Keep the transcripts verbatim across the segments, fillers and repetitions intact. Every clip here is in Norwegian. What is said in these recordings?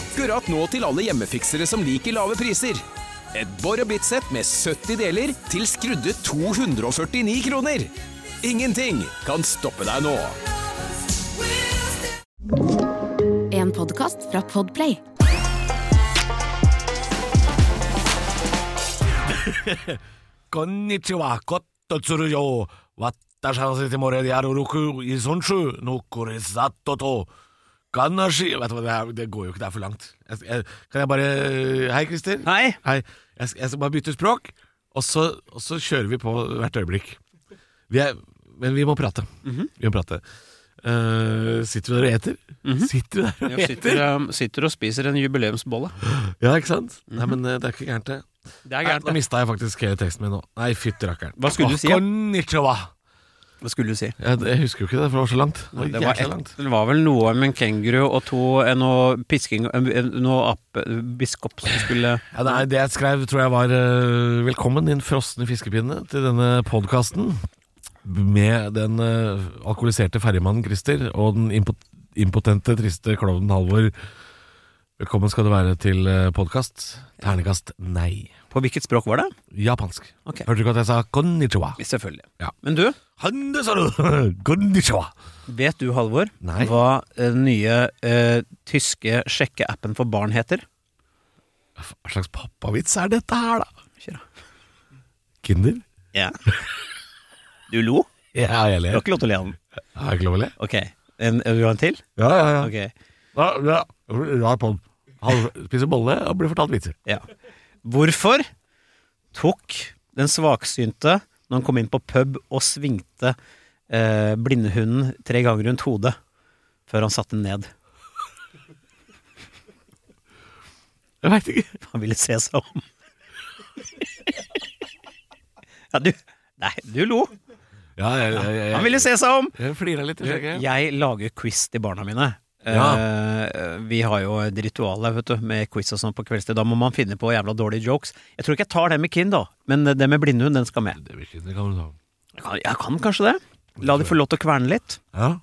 Akkurat nå til alle hjemmefiksere som liker lave priser. Et Bor og Bit-sett med sytti deler til skrudde to hundre og førtini kroner. Ingenting kan stoppe deg nå. En podcast fra Podplay. Konnichiwa, kototsuru yo. Watashi wa morgen yaruroku i sonshu no koresato to. Kanashi. Vet du hva, det, er, det går jo ikke, det er for langt. Jeg, jeg, kan jeg bare Hei, Christer. Hei. Hei. Jeg, jeg skal bare bytte språk, og så, og så kjører vi på hvert øyeblikk. Vi er, men vi må prate. Mm-hmm. Vi må prate. Uh, sitter vi der og eter? Mm-hmm. Sitter vi der og eter? Sitter, um, sitter og spiser en jubileumsbolle. Ja, ikke sant? Mm-hmm. Nei, men uh, det er ikke gærent det. Det er gærent. Nå mistet jeg faktisk hele teksten min nå. Nei, fytti rakkeren. Hva skulle oh, du si? Konnichiwa. Hva skulle du si? Jeg, jeg husker jo ikke det, for det var så langt. Det var, det var, et, langt. Det var vel noe med en kenguru og to noe pisking, noe app, biskop som skulle... Ja, det, er, det jeg skrev, tror jeg var uh, velkommen din frosne fiskepinne til denne podcasten med den uh, alkoholiserte ferjemannen Christer og den impot impotente, triste klovnen Halvor. Velkommen skal du være til uh, podcast. Ternekast nei. På hvilket språk var det? Japansk. Okay. Hørte du ikke at jeg sa konnichiwa? Selvfølgelig. Ja. Men du? Hande sa du! Konnichiwa! Vet du, Halvor, Nei. hva den nye uh, tyske sjekkeappen for barn heter? Hva slags pappavits er dette her, da? Kjør da. Kinder? Ja. Du lo? Ja, jeg ler. Du har ikke lov til å le av den? Jeg har ikke lov å le. Ok. En, vil du ha en til? Ja, ja, ja. Ok. Ja, ja. Rar på den. Han spiser bolle og blir fortalt vitser. Ja. Hvorfor tok den svaksynte når han kom inn på pub og svingte eh, blindehunden tre ganger rundt hodet før han satte den ned? Jeg vet ikke. Han ville se seg om. Ja, du Nei, du lo. Ja, jeg, jeg, jeg, han ville se seg om. Jeg flirer litt i skjegget. Jeg lager quiz til barna mine. Ja. Uh, vi har jo et ritual vet du, med quiz og sånn på kveldstid. Da må man finne på jævla dårlige jokes. Jeg tror ikke jeg tar det med Kind da, men det med blindhund, den skal med. Det vil ikke, det kan du ta. Jeg kan, jeg kan kanskje det. La de få lov til å kverne litt. Ja.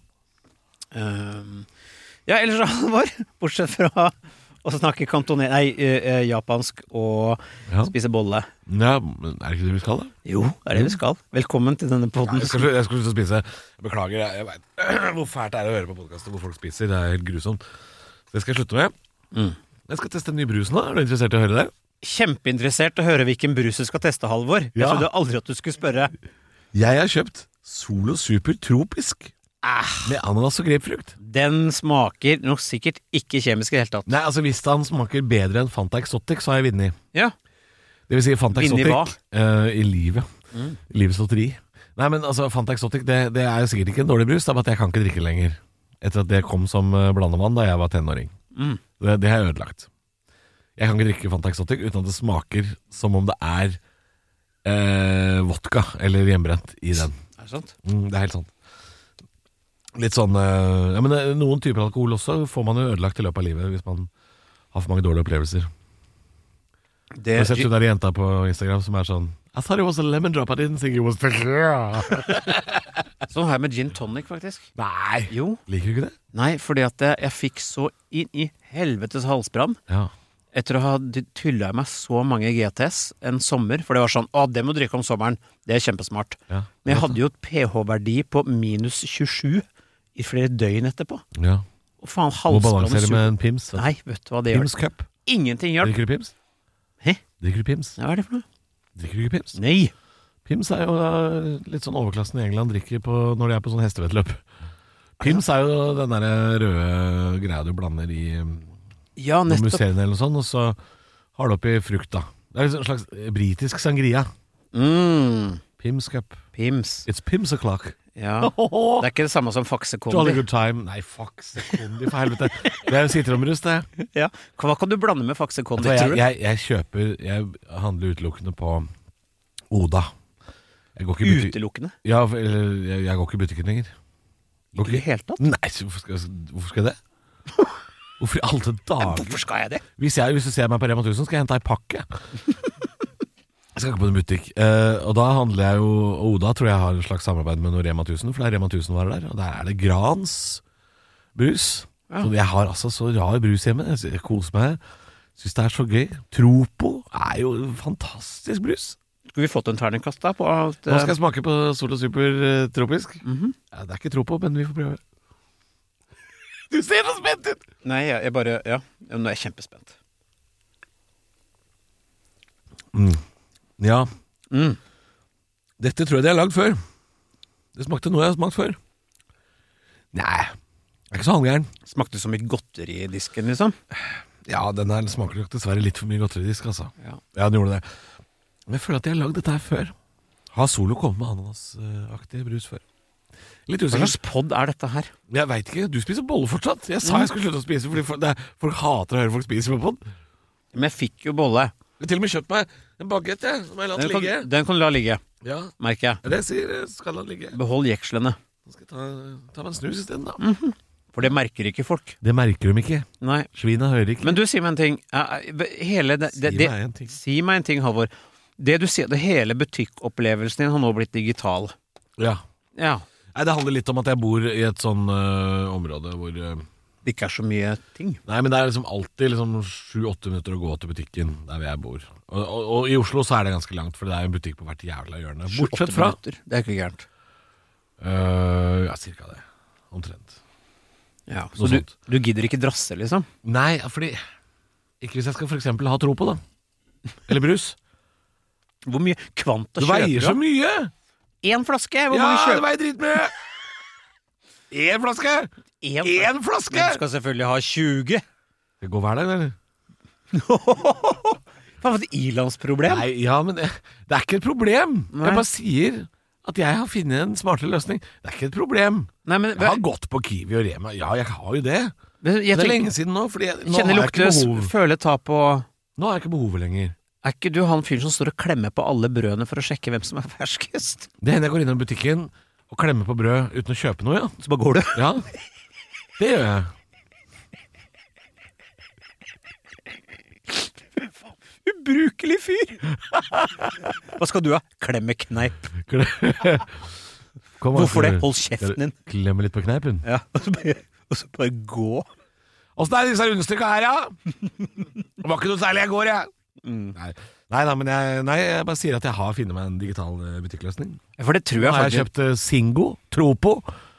Uh, ja, ellers Halvor, bortsett fra å snakke kantoner, nei, uh, japansk og ja. spise bolle. Ja, men er det ikke det vi skal da? Jo, det er det vi skal. Velkommen til denne podden. Ja, jeg skal jeg skal slutte å spise. Jeg beklager, jeg, jeg vet hvor fælt det er å høre på podcaster hvor folk spiser. Det er helt grusomt. Så det skal jeg slutte med. Mm. Jeg skal teste en ny brus nå. Er du interessert i å høre det? Kjempeinteressert i å høre hvilken brus du skal teste, Halvor. Jeg ja. trodde aldri at du skulle spørre. Jeg har kjøpt Solo Super Tropisk. Ah. Med ananas og grapefrukt. Den smaker nok sikkert ikke kjemisk i det hele tatt. Nei, altså hvis den smaker bedre enn Fanta Exotic, så har jeg vunnet. Ja. Det vil si Fanta Vinn i Exotic uh, i livet. Mm. Livets lotteri. Nei, men altså Fanta Exotic, det, det er jo sikkert ikke en dårlig brus, da, men jeg kan ikke drikke lenger. Etter at det kom som blandevann da jeg var tenåring. Mm. Det, det har jeg ødelagt. Jeg kan ikke drikke Fanta Exotic uten at det smaker som om det er uh, vodka eller hjemmebrent i den. Er det sant? Mm, det er helt sant. Litt sånn uh, ja, men noen typer alkohol også får man jo ødelagt i løpet av livet hvis man har for mange dårlige opplevelser. Det jeg har sett jo der jenta på Instagram som er sånn I thought it was a lemon drop, I didn't think it was tequila. Sånn har jeg med gin tonic faktisk. Nei, jo. Liker du ikke det? Nei, fordi at jeg, jeg fikk så inn i helvetes halsbrann ja. Etter å ha tyllet i meg så mange G T S en sommer. For det var sånn, å det må du drikke om sommeren. Det er kjempesmart. Ja. Men jeg hadde jo et pH-verdi på minus tjuesju i flere døgn etterpå. Ja. Og faen, halsbrann. Må balansere med en Pims. Vet. Nei, vet du hva det Pims gjør? Cup. Ingenting hjelp. Drikker du Pims? Hæ? Drikker du Pims? Ja, hva er det for noe? Drikker du ikke Pims? Nei. Pims er jo uh, litt sånn overklassen i England drikker på, når de er på sånn hestevettløp. Pims er jo den der røde greia du blander i ja, musserende eller noe sånt, og så har du oppi frukt da. Det er en slags britisk sangria. Mm. Pims Cup. Pims. It's Pims o'clock. Ja. Det er ikke det samme som faksekondi. Jolly good time. Nei, faksekondi, for helvete. Det er jo sitronbrus, det. Ja. Hva kan du blande med faksekondi, altså, tror du? Jeg, jeg, jeg kjøper, jeg handler utelukkende på Oda. Jeg går ikke i butik- Utelukkende? Ja, eller jeg, jeg går ikke i butikken lenger. Ikke i det hele tatt? Nei, hvorfor skal, hvorfor skal jeg det? Hvorfor i alle dager? Hvorfor skal jeg det? Hvis, jeg, hvis du ser meg på Rema tusen, skal jeg hente ei pakke. Jeg skal ikke på en butikk. uh, Og da handler jeg jo Oda tror jeg har et slags samarbeid med noe Rema tusen, for det er Rema tusen-varer der. Og der er det Grans brus. Ja. Så jeg har altså så rar brus hjemme. Jeg jeg koser meg. Synes det er så gøy. Tropo er jo fantastisk brus. Skulle vi fått en terningkast da på at, Nå skal jeg smake på Solo Super eh, tropisk. Mhm. Ja, det er ikke Tropo, men vi får prøve. Du ser så spent ut! Nei, jeg, jeg bare, ja, nå er jeg kjempespent. Mm. Ja, Mm. dette tror jeg de har lagd før. Det smakte noe jeg har smakt før. Nei, det er ikke så halvgæren. Smakte det som i godteridisken, liksom? Ja, den her smaker nok dessverre litt for mye godteridisk, altså. Ja. Ja, den gjorde det. Men jeg føler at de har lagd dette her før. Har Solo kommet med ananasaktig brus før? Litt Hva usikker. slags podd er dette her? Jeg vet ikke, du spiser bolle fortsatt. Jeg sa jeg skulle slutte å spise, fordi folk, det er, folk hater å høre folk spise på podd. Men jeg fikk jo bolle. Jeg har til og med kjøpt meg en baguette, jeg, som jeg har latt Den ligge. kan, den kan du la ligge, Ja, merker jeg. det sier jeg skal la ligge. Behold jekslene. Nå skal jeg ta, ta meg en snus i stedet da. Mm. For det merker ikke folk. Det merker de ikke. Nei. Svina hører ikke. Men du, si meg en ting. Ja, Hele det, Si det, det, meg en ting. Si meg en ting, Halvor. Det du sier, det hele butikkopplevelsen din har nå blitt digital. Ja. Ja. Nei, det handler litt om at jeg bor i et sånn øh, område hvor øh, Det ikke er så mye ting. Nei, men det er liksom alltid liksom sju-åtte minutter å gå til butikken der hvor jeg bor. Og, og, og i Oslo så er det ganske langt, for det er jo en butikk på hvert jævla hjørne. Bortsett Åtte fra minutter. Det er ikke gærent. øh, Ja, cirka det. Omtrent. Ja, Noe så du, sånt. du gidder ikke drasse, liksom? Nei, fordi ikke hvis jeg skal for eksempel ha tro på da. Eller brus. Hvor mye kvanta Det kjøper veier så du? mye! Én flaske? Hvor Ja, mange det kjøper veier dritmye! Én flaske! Én Én Men flaske! du skal selvfølgelig ha tjue. Det går hver dag, eller? Faen, for et ilandsproblem. Nei, ja, men det, det er ikke et problem. Nei. Jeg bare sier at jeg har funnet en smartere løsning. Det er ikke et problem. Nei, men Jeg har gått på Kiwi og Rema. Ja, jeg har jo det. men jeg Det er tenker- lenge siden nå, fordi jeg, nå Kjenne, har jeg ikke lukte, behov. føle, ta på. Nå har jeg ikke behovet lenger. Er ikke du han fyren som står og klemmer på alle brødene for å sjekke hvem som er ferskest? Det hender jeg går innom butikken og klemmer på brød uten å kjøpe noe, ja. Så bare går du. Ja, det gjør jeg. Ubrukelig fyr! Hva skal du ha? Klemmekneip. Kom, Hvorfor det? skal du- Hold kjeften din. skal du Klemme litt på kneipen. Ja, og så bare, og så bare gå. Åssen er disse rundstykka her, ja? Det var ikke noe særlig jeg går, jeg. Nei. Nei da, men jeg, nei, jeg bare sier at jeg har funnet meg en digital eh, butikkløsning. For det tror Nå jeg har jeg faktisk kjøpt eh, Singo, Tropo.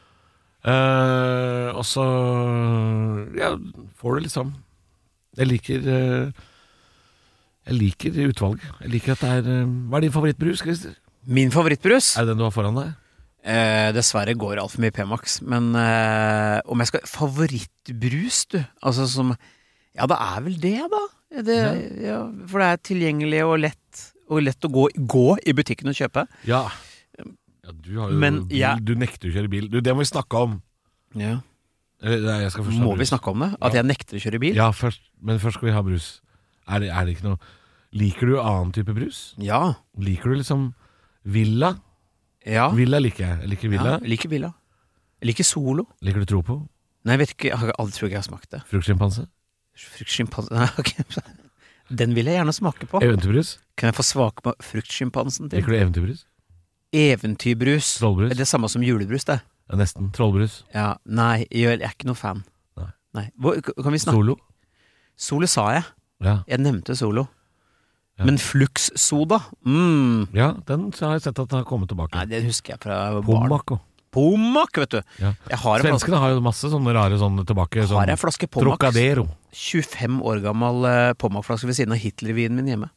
Eh, og så ja, får du liksom Jeg liker eh, Jeg liker utvalget. Jeg liker at det er eh, Hva er din favorittbrus, Christer? Min favorittbrus? Er det den du har foran deg? Eh, dessverre går alt for mye P-Max. Men eh, om jeg skal Favorittbrus, du? Altså som Ja, det er vel det, da. Det, ja, for det er tilgjengelig og lett Og lett å gå, gå i butikken og kjøpe. Ja. ja du har jo Men bil. jeg- Du nekter å kjøre bil. Du, det må vi snakke om. Ja. Eller, nei, jeg skal først ha Må vi brus. snakke om det? At Ja. jeg nekter å kjøre bil? Ja, først, men først skal vi ha brus. Er det, er det ikke noe Liker du annen type brus? Ja. Liker du liksom Villa? Ja. Villa liker jeg. Jeg liker Villa. Ja, jeg liker Villa. Jeg liker Solo. Liker du Tropo? Nei, jeg vet ikke, jeg har aldri tror ikke jeg har smakt det. Fruktsjimpanse? Fruktsjimpanse Nei, ok. Den vil jeg gjerne smake på. Eventyrbrus? Kan jeg få smake på fruktsjimpansen til? Liker du eventyrbrus? Eventyrbrus. Trollbrus? Er det samme som julebrus, det? Ja, nesten. Trollbrus? Ja, nei, jeg er ikke noe fan. Nei. Nei. Hvor, kan vi snakke? Solo? Solo sa jeg. Ja. Jeg nevnte Solo. Ja. Men Flux-soda, mm. ja, den har jeg sett at den har kommet tilbake. Nei, det husker jeg fra barn. Pommac og Pommac, vet du. ja. Jeg har en, flaske, Svenskene har jo masse sånne rare sånne tilbake. har Sånn en flaske Pommac. Trocadero. tjuefem år gammel uh, Pommac-flaske ved siden av Hitlervinen min hjemme.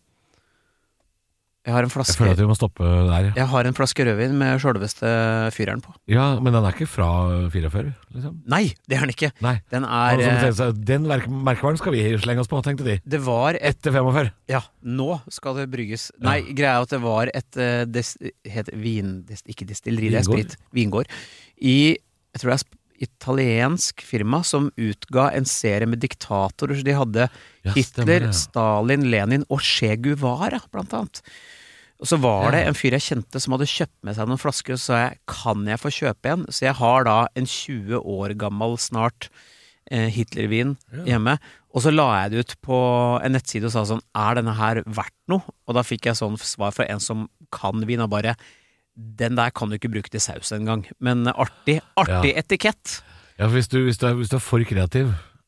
Jeg har en Jeg flaske føler at vi må stoppe der. Ja, Jeg har en flaske rødvin med sjølveste fyreren på. ja men den er ikke fra fireogfyrre, liksom. Nei, det er den ikke. Nei. Den Og er som eh, sier seg, den merke- merkevaren skal vi slenge oss på, tenkte de. Det var et Etter femogfyrre. Ja, nå skal det brygges. Nei, greia er at det var et uh, des, het vin... Des, ikke destilleri, det er Vingård. sprit. Vingård. I jeg tror det er sp- italiensk firma som utga en serie med diktatorer. Så de hadde Ja, Hitler, stemmer det. Stalin, Lenin og Che Guevara, blant annet. Og så var det Ja. en fyr jeg kjente som hadde kjøpt med seg noen flasker, og så sa jeg, kan jeg få kjøpe en? Så jeg har da en tjue år gammel snart eh, Hitlervin hjemme, og så la jeg det ut på en nettside og sa sånn, er denne her verdt noe? Og da fikk jeg sånn svar fra en som kan vin, og bare, den der kan du ikke bruke til saus en gang, men artig, artig Ja. etikett. Ja, for hvis du, hvis, du er, hvis du er for kreativ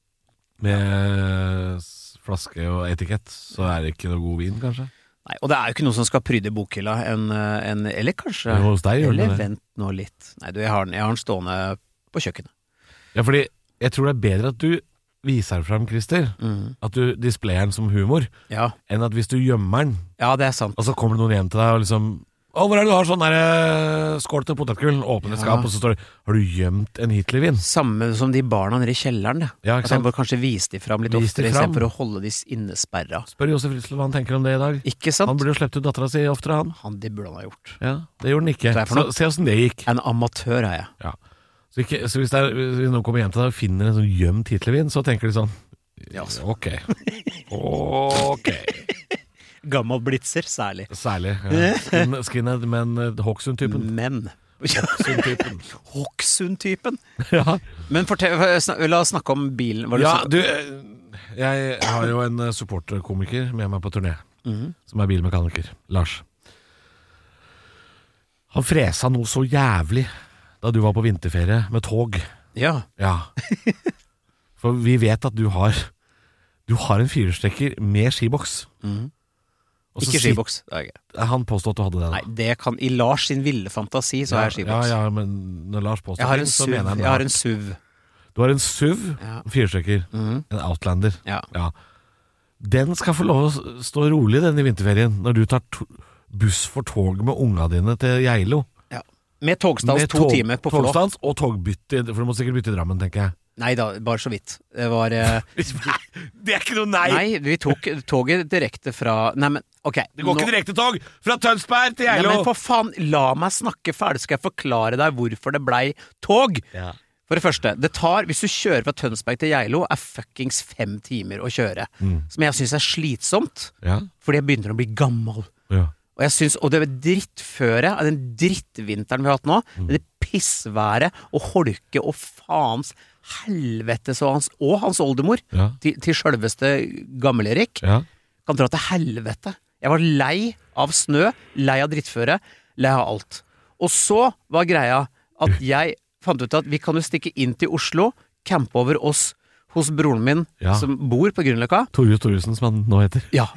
med flaske og etikett, så er det ikke noe god vin, kanskje? Nei, og det er jo ikke noe som skal pryde bokhylla, en, en, eller kanskje, Jo, hos deg gjør det eller det. vent nå litt. Nei, du, jeg har den, jeg har den stående på kjøkkenet. Ja, fordi jeg tror det er bedre at du viser frem, Christer, Mm. at du displayer den som humor, Ja, enn at hvis du gjemmer den, ja, det er sant. og så kommer det noen hjem til deg og liksom Å, hvor er det du har sånn der eh, skål til potetgull? Åpne et Ja. skap, og så står det Har du gjemt en Hitlervin? Samme som de barna nede i kjelleren, det. Ja, ikke At jeg sant? bør kanskje vise de fram litt Vis de oftere, i fram. stedet for å holde de innesperra. Spør Josef Fritzl hva han tenker om det i dag. Ikke sant? Han burde jo sluppet ut dattera si oftere, han. Han, det burde han ha gjort. Ja, det gjorde han ikke. Det er for Så, noe- se åssen det gikk. En amatør er jeg. Ja. Så, ikke, så hvis, det er, hvis noen kommer hjem til deg og finner en sånn gjemt Hitlervin, så tenker de sånn Ja, altså. Ok. Ok. Gammel blitzer, særlig. Særlig. Ja. Skin, skinhead, men uh, Hawksund-typen. Men Hawksund-typen. Hawksund-typen. Ja. Men fortell, snak, la oss snakke om bilen. Hva ja, sa- du eh, Jeg har jo en eh, supporterkomiker med meg på turné, Mhm. som er bilmekaniker. Lars. Han fresa noe så jævlig da du var på vinterferie med tog. Ja. Ja. For vi vet at du har Du har en firehjulstrekker med skiboks. Mhm. Og så Ikke sit- skiboks. Det er ikke. Han påstod at du hadde det. Da. Nei, det kan I Lars sin ville fantasi så har jeg skiboks. Ja, ja, men når Lars påstår Jeg har en ting, så SUV. mener han Jeg har det. en SUV. Du har en SUV, Ja. en firehjulstrekker, Mhm. en Outlander. Ja. Ja. Den skal få lov å s- stå rolig den i vinterferien, når du tar to buss for tog med unga dine til Geilo. Ja. Med togstans Med to tog- timer på Flå. Togstans og togbytte, for du må sikkert bytte i Drammen, tenker jeg. Nei da, bare så vidt. Det var eh, Det er ikke noe nei! Nei, vi tok toget direkte fra Nei, men ok. Det går ikke direkte tog fra Tønsberg til Nei, Geilo! men for faen, la meg snakke ferdig, skal jeg forklare deg hvorfor det blei tog. Ja. For det første, det tar, hvis du kjører fra Tønsberg til Geilo, er fuckings fem timer å kjøre. Mm. Som jeg synes er slitsomt, Ja. fordi jeg begynner å bli gammel. Ja. Og jeg synes, og det er drittføre av den drittvinteren vi har hatt nå, Mm. det pissværet og holke og faens helvete så hans, og hans oldemor, Ja. til, til selveste Gammel-Erik, Ja. kan dra til helvete. Jeg var lei av snø, lei av drittføre, lei av alt. Og så var greia at jeg fant ut at vi kan jo stikke inn til Oslo, campe over oss hos broren min, Ja. som bor på Grünerløkka. Torjus Thoresen, som han nå heter. Ja.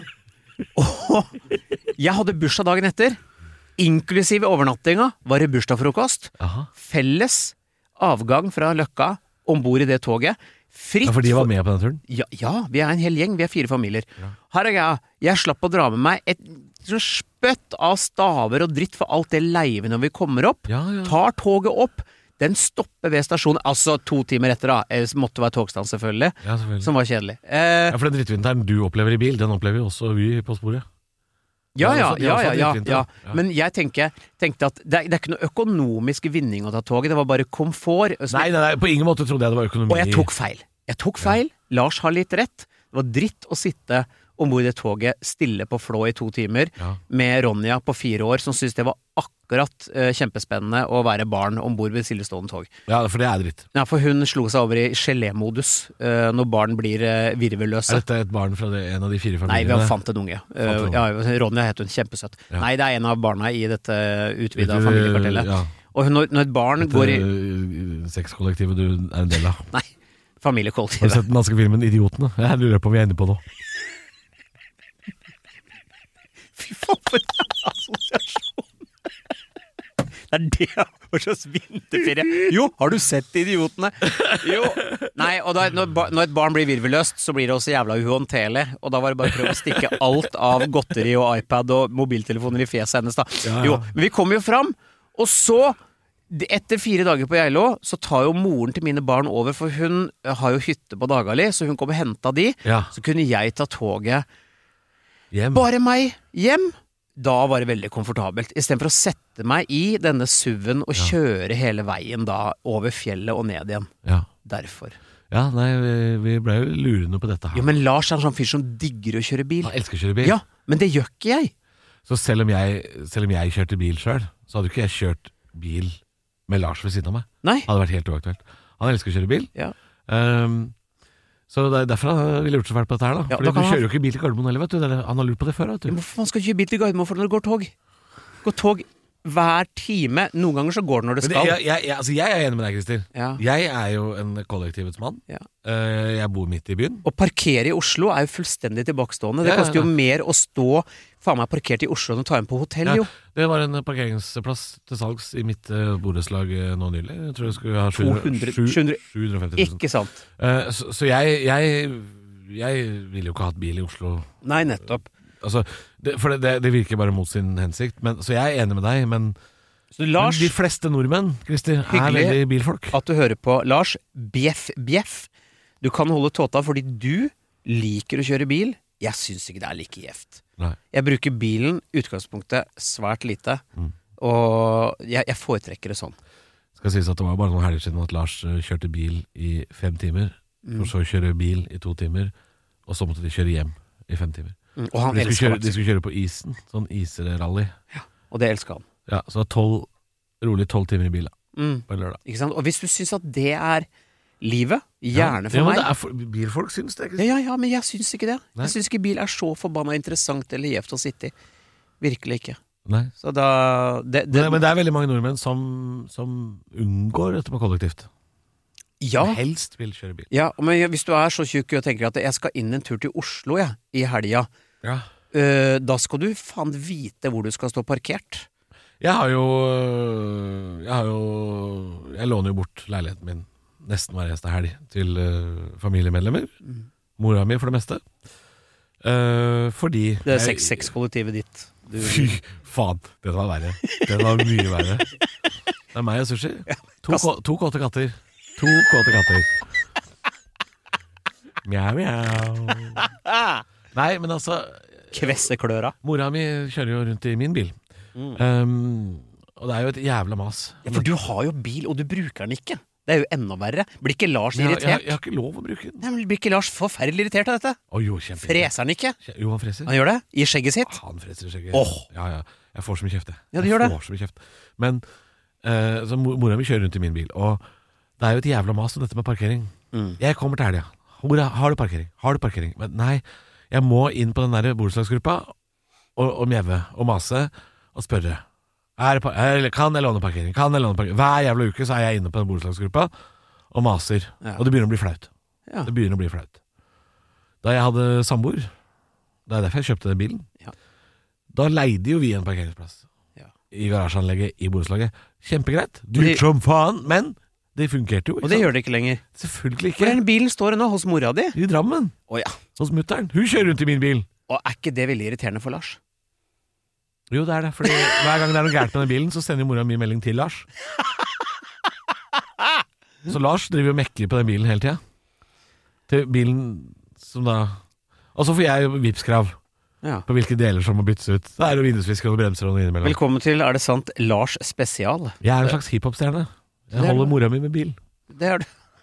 Og jeg hadde bursdag dagen etter. Inklusive overnattinga var det bursdagsfrokost. Aha. Felles avgang fra Løkka ombord i det toget. Fritt Ja, for de var for- med på den turen? Ja, ja, vi er en hel gjeng. Vi er fire familier. Her er greia. Jeg slapp å dra med meg et sånn spøtt av staver og dritt for alt det leive når vi kommer opp. Ja, ja. Tar toget opp. Den stopper ved stasjonen. Altså to timer etter, da. Det måtte være togstand, selvfølgelig. Ja, selvfølgelig. Som var kjedelig. Eh, Ja, for den drittvinteren du opplever i bil, den opplever jo også vi på sporet. Ja, Det er ja, også- det er ja, også ja, ja, dritvinter. ja. Ja. Men jeg tenker, tenkte at det er, det er ikke noe økonomisk vinning å ta toget, det var bare komfort. Så- Nei, nei, nei, på ingen måte trodde jeg det var økonomi. Og jeg tok feil. Jeg tok feil. Lars har litt rett. Det var dritt å sitte ombord i det toget stille på Flå i to timer Ja. med Ronja på fire år, som syntes det var akkurat eh, kjempespennende å være barn ombord ved stillestående tog. Ja, for det er dritt. Ja, for hun slo seg over i gelémodus eh, når barn blir eh, virvelløse. Er dette et barn fra det, en av de fire Nei, familiene? vi fant en unge. Fant en Uh, unge. ja, Ronja het hun, kjempesøtt. Ja. Nei, det er en av barna i dette utvida Utvide- familiekartellet. Ja. Og hun, når, når et barn Dette går i øh, sexkollektivet du er en del av. Nei, Har du familiekollektivet. sett den danske filmen Idiotene? Jeg lurer på om vi er inne på noe. Fy faen, for en assosiasjon! Det er det, hva slags vinterferie. Jo, har du sett Idiotene? Jo. Nei, og da, når, ba- når et barn blir virvelløst, så blir det også jævla uhåndterlig. Og da var det bare å prøve å stikke alt av godteri og iPad og mobiltelefoner i fjeset hennes da. Ja, ja. Jo, men vi kommer jo fram, og så, etter fire dager på Geilo, så tar jo moren til mine barn over, for hun har jo hytte på Dagali, så hun kom og hentet de. Ja. Så kunne jeg ta toget Hjem. bare meg hjem. Da var det veldig komfortabelt. I stedet for å sette meg i denne SUV-en og kjøre hele veien da over fjellet og ned igjen. Ja. Derfor. Ja, nei, vi, vi ble jo lurende på dette her. Jo, men Lars er en sånn fyr som digger å kjøre bil. Han elsker å kjøre bil. Ja, men det gjør ikke jeg. Så selv om jeg, selv om jeg kjørte bil selv, så hadde jo ikke jeg kjørt bil med Lars ved siden av meg. Nei. Det hadde vært helt uaktuelt. Han elsker å kjøre bil. Ja. Ehm, så det er derfor han ville gjort så fælt på dette her da. Ja, Fordi da du kan han- kjører jo ikke bil til Gardermoen heller, vet du. Det er- Han har lurt på det før, vet Men du. hvorfor man skal kjøre bil til Gardermoen for når det går tog? Går tog hver time. Noen ganger så går det når det Men skal. det, jeg, jeg, jeg, altså jeg er enig med deg, Christer. Ja. Jeg er jo en kollektivets mann. Ja. Eh, jeg bor midt i byen. Å parkere i Oslo er jo fullstendig tilbakestående. Det Ja, ja, koster jo ja. mer å stå faen meg parkert i Oslo enn å ta inn på hotell, Ja, jo. det var en parkeringsplass til salgs i mitt uh, borettslag eh, nå nylig. Jeg tror jeg skulle ha to hundre, sju sju hundre sju hundre og femti tusen. Ikke sant? Eh, så så jeg, jeg, jeg ville jo ikke ha hatt bil i Oslo. Nei, nettopp. Altså, det, for det, det, det virker bare mot sin hensikt. Men, så jeg er enig med deg, men, Så Lars, men de fleste nordmenn, Christer, er Hyggelig. veldig bilfolk. at du hører på Lars, bjeff, bjeff. Du kan holde tåta fordi du liker å kjøre bil. Jeg syns ikke det er like gjevt. Nei. Jeg bruker bilen i utgangspunktet svært lite, Mm. og jeg, jeg foretrekker det sånn. Skal sies at det var bare noen helger siden at Lars eh, kjørte bil i fem timer, Mm. for så å kjøre bil i to timer, og så måtte de kjøre hjem i fem timer. Mm. Og han De skulle, elsker kjøre, de faktisk, skulle kjøre på isen, sånn iserrally. og det elsker han. Ja, så det var tolv, rolig tolv timer i bil da, Mm. på en lørdag. Ikke sant? Og hvis du syns at det er livet, gjerne for ja, men meg. det er for, bilfolk syns det, Ja, Christer. ja, ja, men jeg syns ikke det. Nei. Jeg syns ikke bil er så forbanna interessant eller gjevt å sitte i. Virkelig ikke. Nei. Så da det, det, Men, men det er veldig mange nordmenn som, som unngår dette med kollektivt. Ja. Som helst vil kjøre bil. Ja, men hvis du er så tjukk og tenker at jeg skal inn en tur til Oslo jeg, i helga, Ja. øh, da skal du faen vite hvor du skal stå parkert. Jeg har jo Jeg har jo Jeg låner jo bort leiligheten min nesten hver eneste helg til uh, familiemedlemmer. Mora mi, for det meste. Uh, fordi Det er jeg- seks-seks-kollektivet ditt. Du, Fy faen, det var verre. Det var mye verre. Det er meg og sushi. To, kast- kå- to kåte katter. To kåte katter. Mjau, mjau. Nei, men altså Kvessekløra. mora mi kjører jo rundt i min bil. Um, og det er jo et jævla mas. Ja, for du har jo bil, og du bruker den ikke. Det er jo enda verre. Blir ikke Lars Men jeg, jeg, irritert? jeg har ikke lov å bruke den. Nei, men Blir ikke Lars forferdelig irritert av dette? Å jo, kjempe. Freser han ikke? Jo, han freser. Han gjør det? I skjegget sitt? Han freser i skjegget. Åh. Ja, ja. Jeg får så mye kjeft, jeg. Ja, du jeg gjør det. får så mye kjeft. Men eh, så mor- mora mi kjører rundt i min bil, og det er jo et jævla mas om dette med parkering. Mm. Jeg kommer til helga. Mora, har du parkering? Har du parkering? Men nei, jeg må inn på den der borettslagsgruppa og, og mjeve og mase og spørre. Er det par er, kan jeg låne parkering? Kan jeg låne parkering? Hver jævla uke så er jeg inne på den borettslagsgruppa og maser. Ja. Og det begynner å bli flaut. Ja. Det begynner å bli flaut. Da jeg hadde samboer, det er derfor jeg kjøpte den bilen, Ja. da leide jo vi en parkeringsplass Ja. i garasjeanlegget i borettslaget. Kjempegreit. Og det- Dyrt som faen, men det fungerte jo. Og det gjør det ikke lenger. Selvfølgelig Hvor er ikke. den bilen står nå? Hos mora di? I Drammen. Å ja. Hos mutteren. Hun kjører rundt i min bil. Og er ikke det veldig irriterende for Lars? Jo, det er det. Fordi hver gang det er noe gærent med den bilen, så sender jo mora mi melding til Lars. Så Lars driver og mekker på den bilen hele tida. Til bilen som da Og så får jeg jo Vipps-krav Ja. på hvilke deler som må byttes ut. Det er jo vindusvisker og bremser og noe innimellom. Velkommen til Er det sant? Lars spesial. Jeg er en slags hiphop-stjerne. Jeg Det er holder du. mora mi med bil. Det er du.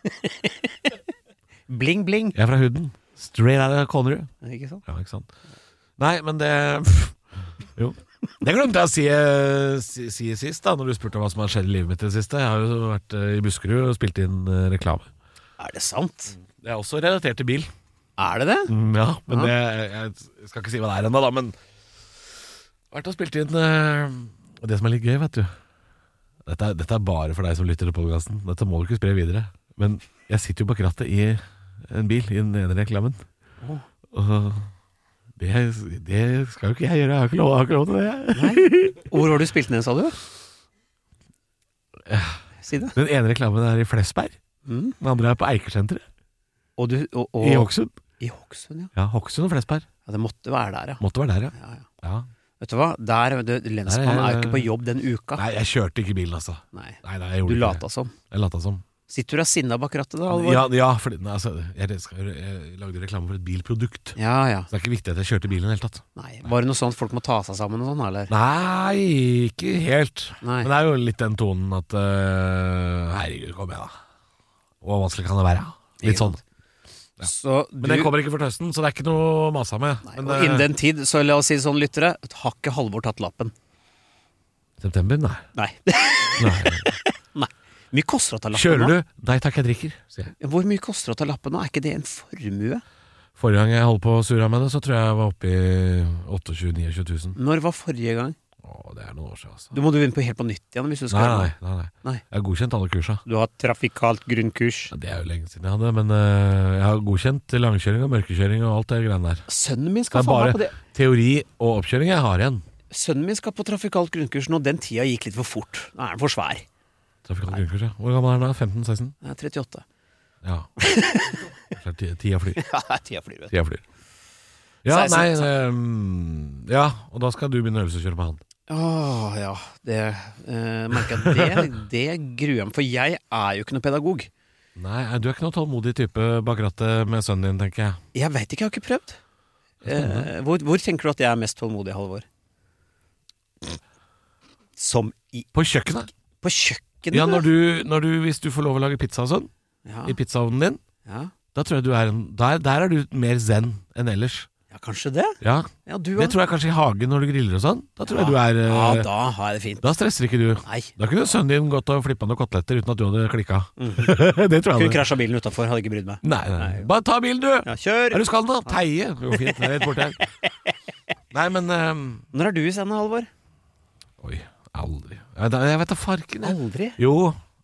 Bling, bling. Jeg er fra Huden. Straight out of Connerud. Ikke sant? Ja, ikke sant. Nei, men det Jo. Det glemte jeg å si, eh, si, si sist, da når du spurte om hva som har skjedd i livet mitt i det siste. Jeg har jo vært eh, i Buskerud og spilt inn eh, reklame. Er det sant? Det er også relatert til bil. Er det det? Mm, ja, men Ja. det, jeg skal ikke si hva det er ennå, da. Men vært og spilt inn eh, Og det som er litt gøy, vet du Dette er, dette er bare for deg som lytter til podcasten. Dette må du ikke spre videre. Men jeg sitter jo bak rattet i en bil i den ene reklamen. Åh. Og det, det skal jo ikke jeg gjøre. Jeg har ikke lov, jeg har ikke lov til det. Nei. Hvor har du spilt den, sa du? Si det. Den ene reklamen er i Flesberg. Mm. Den andre er på Eikersenteret. Og du og, og, I Hokksund. I Hokksund, ja. Ja, Hokksund og Flesberg. Ja, det måtte være der, ja. Måtte være der, ja. ja, ja. ja. Vet du hva? Der, det, lensmannen Der er- er jo ikke på jobb den uka. Nei, jeg kjørte ikke bilen, altså. Nei. Nei, nei, jeg Du gjorde ikke lata det. som. Jeg lata som. Sitter du og sinna bak rattet, da, Alvor? Ja, ja for nei, altså, jeg, skal, jeg lagde reklame for et bilprodukt. ja, ja. Så det er ikke viktig at jeg kjørte bilen i det hele tatt. Nei. Var det noe sånt folk må ta seg sammen og sånn, eller? Nei, ikke helt. Nei. Men det er jo litt den tonen at uh, herregud, kom igjen, da. Hvor vanskelig kan det være? Litt sånn. Så du, Men den kommer ikke før til høsten, så det er ikke noe å mase av med. nei, Men, og innen eh, den tid, så la oss si sånn, lyttere, har ikke Halvor tatt lappen? september? Nei. Nei. Nei. Mye koster det å ta lappen Kjører nå? du? Nei takk, jeg drikker, sier jeg. Hvor mye koster det å ta lappen nå? Er ikke det en formue? Forrige gang jeg holdt på å surre med det, så tror jeg jeg var oppe i tjueåtte til tjueni tusen. Når var forrige gang? Åh, det er noen år siden altså. Du må du begynne på helt på nytt igjen hvis du skal Nei, nei, nei, nei. Nei. Jeg har godkjent alle kursa. Du har trafikalt grunnkurs. Ja, det er jo lenge siden jeg hadde, men uh, jeg har godkjent langkjøring og mørkekjøring og alt det greiene der. Sønnen min Det skal er faen meg på bare det. teori og oppkjøring jeg har igjen. Sønnen min skal på trafikalt grunnkurs nå. Den tida gikk litt for fort. Nå er den for svær. Trafikalt grunnkurs, ja. Hvor gammel er den da? femten seksten? Jeg er trettiåtte. Ja. Så er ti- Tida flyr. Ja, tida flyr, vet du. Tida flyr. Ja, seksten, nei um, Ja, og da skal du begynne å øvelseskjøre med han. Åh, ja. Det eh, merker jeg at det, det gruer jeg meg. For jeg er jo ikke noe pedagog. Nei, du er ikke noe tålmodig type bak rattet med sønnen din, tenker jeg. Jeg vet ikke, jeg har ikke prøvd. Eh, hvor, hvor tenker du at jeg er mest tålmodig, Halvor? Som i På kjøkkenet? På kjøkkenet? Ja, når du, når du, hvis du får lov å lage pizza og sånn, Ja, i pizzaovnen din, ja. da tror jeg du er en der, der er du mer zen enn ellers. ja, kanskje det. Ja, Ja, du det tror jeg kanskje i hagen når du griller og sånn. Da tror jeg du er Ja, eh, da har jeg det fint. Da stresser ikke du. Nei. Da kunne sønnen din gått og flippa noen koteletter uten at du hadde klikka. Mm. Det tror Kunne jeg. det. krasja bilen utafor, hadde ikke brydd meg. Nei, nei. Bare ta bilen, du! Ja, kjør! Er du skal nå? Teie. Det går fint. Det er rett borti her. Nei, men ehm, Når er du i scenen, Halvor? Oi, aldri. Jeg, da- jeg vet da farken, jeg. Aldri. Jo.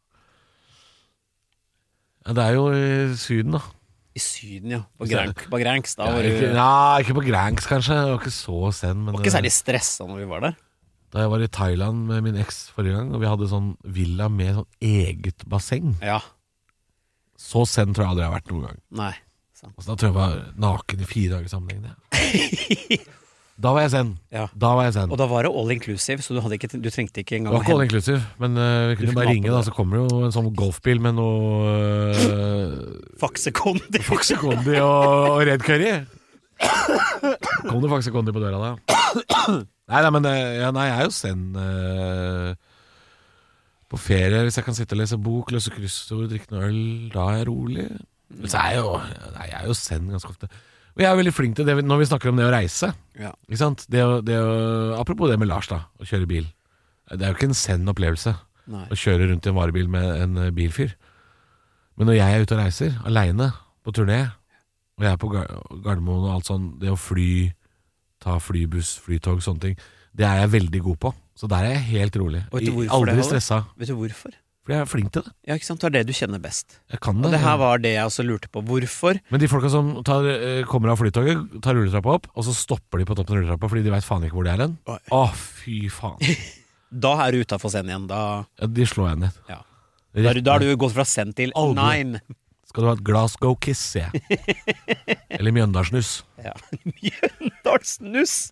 Ja, det er jo i Syden, da. I Syden, ja. På, Grank, på Granks. Da Ja, var du ikke, var ja, ikke på Granks, kanskje. Det var ikke så sen. Men ikke eh, særlig stressa når vi var der. da jeg var i Thailand med min eks forrige gang, og vi hadde sånn villa med sånn eget basseng, Ja. så sen tror jeg aldri jeg har vært noen gang. Nei. Sant. Altså, da tror jeg jeg var naken i fire dager sammenhengende. Da var jeg zen. Ja. Da var jeg zen. Og da var det all inclusive, så du, hadde ikke, du trengte ikke Det engang var ikke all hente- inclusive, men eh, vi Du kunne fikk bare mat på ringe, da, det. så kommer det jo en sånn golfbil med noe uh, Faxe Kondi. Faxe Kondi og, og Red Curry. Kom det Faxe Kondi på døra da? Nei, nei, men eh, ja, nei, jeg er jo zen eh, på ferie, hvis jeg kan sitte og lese bok, løse kryssord, drikke noe øl, da er jeg rolig. Så er jeg jo, nei, jeg er jo zen ganske ofte. Og jeg er veldig flink til det når vi snakker om det å reise. Ja. Ikke sant? Det å, det å, apropos det med Lars, da, å kjøre bil. Det er jo ikke en zen opplevelse Nei. å kjøre rundt i en varebil med en eh, bilfyr. Men når jeg er ute og reiser, alene, på turné, og jeg er på Gar- Gardermoen og alt sånn, det å fly, ta flybuss, flytog, sånne ting, det er jeg veldig god på. Så der er jeg helt rolig. Og vet du I- hvorfor Aldri det, Halvor? stressa, Vet du hvorfor? for jeg er flink til det. Ja, ikke sant? Det er det du kjenner best. Jeg kan Og det. det her var det jeg også lurte på. Hvorfor? Men de folka som tar, eh, kommer av flytoget, tar rulletrappa opp, og så stopper de på toppen av rulletrappa fordi de vet faen ikke hvor det er hen. Oi. Å, fy faen. Da er du utafor scenen igjen. Da, Ja, de slår jeg ned. ja. da, er du- da har du gått fra send til Aldri. nine. Skal du ha et Glasgow Kiss, sier jeg. Eller Mjøndalsnuss. Ja. Mjøndalsnuss!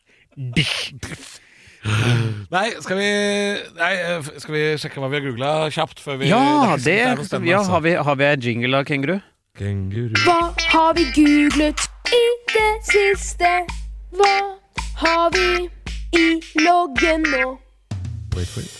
Nei, skal vi Nei, skal vi sjekke hva vi har googla kjapt før vi Ja, er ikke det, sikkert er noe spennende, ja altså. har, vi, har vi en jingle da, kenguru? Kenguru. Hva har vi googlet i det siste? Hva har vi i loggen nå? Wait for it.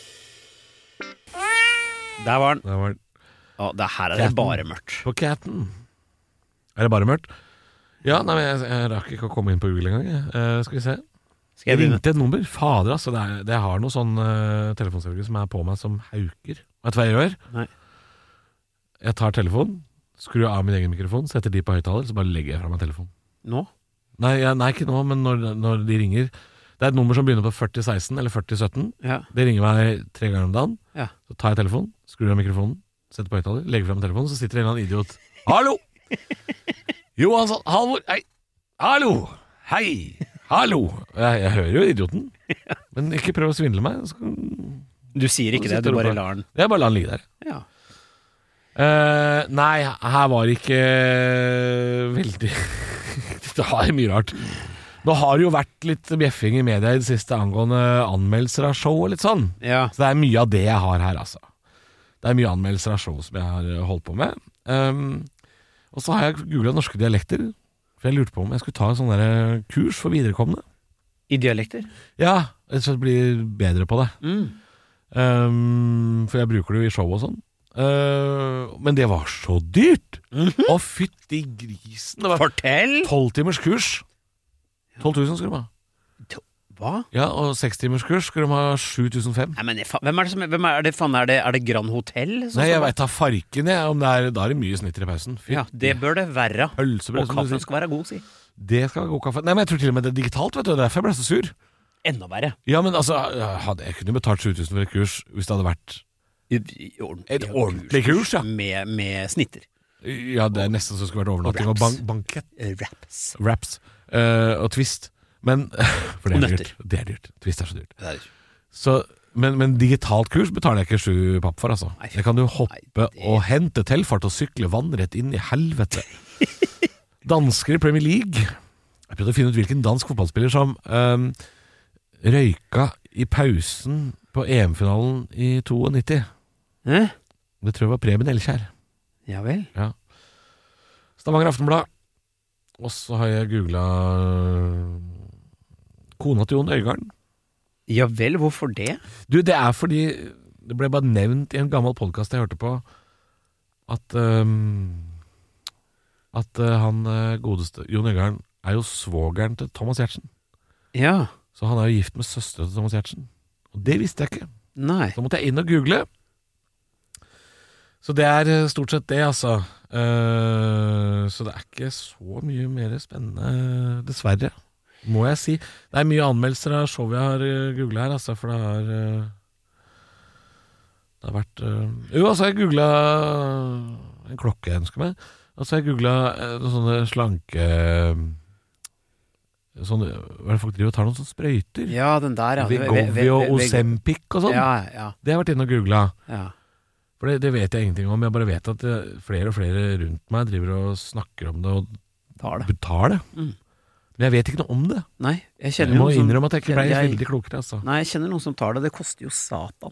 Der var den. Der var den. Å, det her er det Katten. bare mørkt. På Catten. Er det bare mørkt? Ja, nei, men jeg, jeg rakk ikke å komme inn på Google engang. jeg. Eh, skal vi se. Skal Jeg jeg begynne? ringte et nummer. Fader, altså. Det, er, det har noe sånn uh, telefonselger som er på meg som hauker. Vet du hva jeg gjør? Nei. Jeg tar telefonen, skrur av min egen mikrofon, setter de på høyttaler, så bare legger jeg fra meg telefonen. Nå? Nei, jeg, nei, ikke nå, men når, når de ringer. Det er et nummer som begynner på førti seksten eller førti sytten. Ja. Det ringer meg tre ganger om dagen. Ja. Så tar jeg telefonen, skrur av mikrofonen, setter på høyttaler, legger fra meg telefonen, så sitter det en eller annen idiot. Hallo! Johansson, Halvor, hei! Hallo! Hei! Hallo! Jeg, jeg hører jo idioten, men ikke prøv å svindle meg. Så kan- Du sier ikke det, sitter du bare oppe. lar den. Jeg bare lar den ligge der. Ja. Eh, nei, her var ikke veldig Det har mye rart. Nå har det jo vært litt bjeffing i media i det siste angående anmeldelser av show og litt sånn. Ja. Så det er mye av det jeg har her, altså. Det er mye anmeldelser av show som jeg har eh, holdt på med. Um, og så har jeg googlet norske dialekter, for jeg lurte på om jeg skulle ta en sånn der kurs for viderekomne. I dialekter? Ja, rett og slett bli bedre på det. Mm. Um, for jeg bruker det jo i show og sånn. Uh, men det var så dyrt! Å, fytti grisen! Det var Fortell! tolv timers kurs. tolv tusen skulle de ha. Hva? Ja, og seks timers kurs skulle de ha sju tusen fem. Nei, men fa- hvem er det som hvem er det, faen, er det, er det Grand Hotel? som Nei, står jeg bak? veit da farken, jeg. Om det er, da er det mye snitter i pausen. Fy, Ja, det bør det være. pølsebrød, Og som du kaffen sier. skal være god, si. Det skal være god kaffe. Nei, men jeg tror til og med det er digitalt, vet du. Derfor jeg ble så sur. enda verre. Ja, men altså, hadde jeg kunne betalt sju tusen for et kurs hvis det hadde vært Ordentlig, et ordentlig kurs, ja. Med, med snitter. Ja, det er nesten så det skulle vært overnatting og, og bank bankett. Raps. Raps. Uh, og twist. Men, for det er og dyrt. Det er dyrt. Twist er så dyrt. Det er dyrt. Så, men, men digitalt kurs betaler jeg ikke sju papp for, altså. Nei, det kan du hoppe nei, det... og hente telfart og sykle vannrett inn i helvete. Dansker i Premier League. Jeg prøvde å finne ut hvilken dansk fotballspiller som um, røyka i pausen på E M-finalen i nitto-to. Eh? Det tror jeg var Preben Elkjær. Ja vel. Ja. Stavanger Aftenblad. Og så har jeg googlet kona til Jon Øigarden. Ja vel, hvorfor det? Du, det er fordi det ble bare nevnt i en gammel podcast jeg hørte på at um, at uh, han uh, godeste Jon Øigarden er jo svogeren til Thomas Giertsen. Ja. Så han er jo gift med søsteren til Thomas Giertsen. Og det visste jeg ikke. Nei. Så måtte jeg inn og google. Så det er stort sett det, altså. Uh, så det er ikke så mye mer spennende, dessverre, må jeg si. Det er mye anmeldelser av show jeg har googlet her, altså, for det har uh, det har vært uh, Jo, altså, jeg googlet en klokke jeg ønsker meg. Og så har jeg googlet uh, noen sånne slanke uh, sånne, hva er det folk driver og tar noen sånne sprøyter? Ja, den der, ja. Vegovi og Ozempic og sånn. Ja, ja. Det har jeg vært inne og googlet. Ja. For det, det vet jeg ingenting om. Jeg bare vet at det, flere og flere rundt meg driver og snakker om det og tar det. Tar det. Mm. Men jeg vet ikke noe om det. Nei, jeg kjenner jeg må noen innrømme at jeg ikke ble jeg, veldig klokere, altså. Nei, jeg kjenner noen som tar det. Det koster jo satan.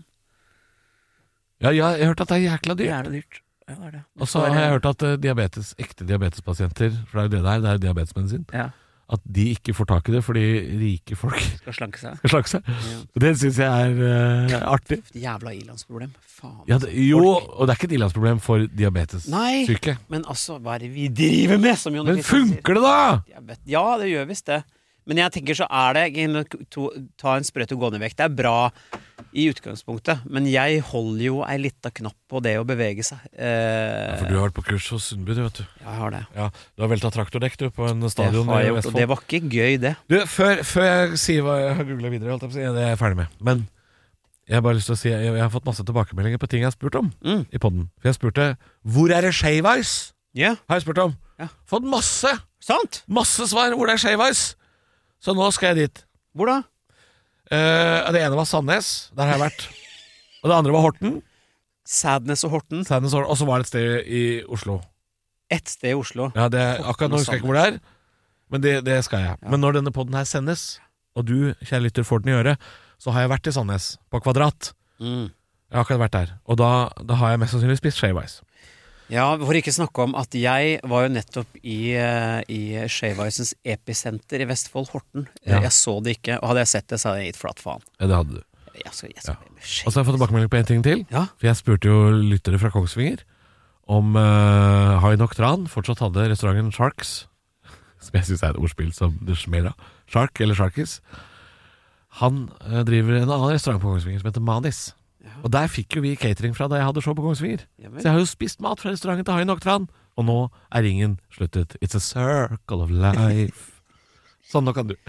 Ja, ja, jeg har hørt at det er jækla dyrt. Det er det dyrt. Ja, det er det. Og så har jeg hørt at uh, diabetes, ekte diabetespasienter, for det er jo det der, det er diabetesmedisin, ja. At de ikke får tak i det fordi rike folk skal slanke seg. Skal slanke seg. Ja. Det synes jeg er uh, artig. Jævla ilandsproblem. Faen. Ja, det, jo, og det er ikke et ilandsproblem for diabetessyke. Nei, men altså, hva er det vi driver med? Som Jon men funker det da? Ja, det gjør visst det. Men jeg tenker så er det to, ta en sprøyt og gå ned vekk. Det er bra i utgangspunktet, men jeg holder jo ei lita knapp på det å bevege seg. Eh, ja, for du har vært på kurs hos Sundby, du, vet du. Ja, jeg har det. Ja, du har velta traktordekk, du, på en stadion i Vestfold. Og det var ikke gøy, det. Du, før, før jeg sier hva jeg har googlet videre, det er jeg ferdig med. Men jeg har bare lyst til å si, jeg, jeg har fått masse tilbakemeldinger på ting jeg har spurt om mm. i podden. For jeg spurte, hvor er det Shaveis? Ja. Har jeg spurt om. Ja. Fått masse. Sant? Masse svar, hvor det er Shaveis? Så nå skal jeg dit. Hvor da? Uh, det ene var Sandnes, der har jeg vært. Og det andre var Horten. Sadness og Horten. Sadness og, og så var det et sted i Oslo. Et sted i Oslo? Ja, det, akkurat nå husker jeg ikke hvor det er, men det, det skal jeg. Ja. Men når denne podden her sendes, og du, kjære lytter, får den i øret, så har jeg vært i Sandnes, på Kvadrat. Mm. Jeg har akkurat vært der. Og da, da har jeg mest sannsynlig spist Shaveis. Ja, for ikke snakke om at jeg var jo nettopp i, i Shaveisens episenter i Vestfold, Horten. Ja. Jeg så det ikke, og hadde jeg sett det, så hadde jeg gitt flatt faen. Ja, det hadde du. Jeg skal, jeg skal, ja. Og så har jeg fått tilbakemelding på en ting til. Ja. For jeg spurte jo lyttere fra Kongsvinger om uh, Hai Noctran fortsatt hadde restauranten Sharks, som jeg synes er et ordspill som det smeller av. Shark eller Sharkies. Han uh, driver en annen restaurant på Kongsvinger som heter Manis. Ja. Og der fikk jo vi catering fra da jeg hadde show på Kongsvinger. Ja, så jeg har jo spist mat fra restauranten til Hai Noctran. Og nå er ringen sluttet. It's a circle of life. Sånn, nå kan du.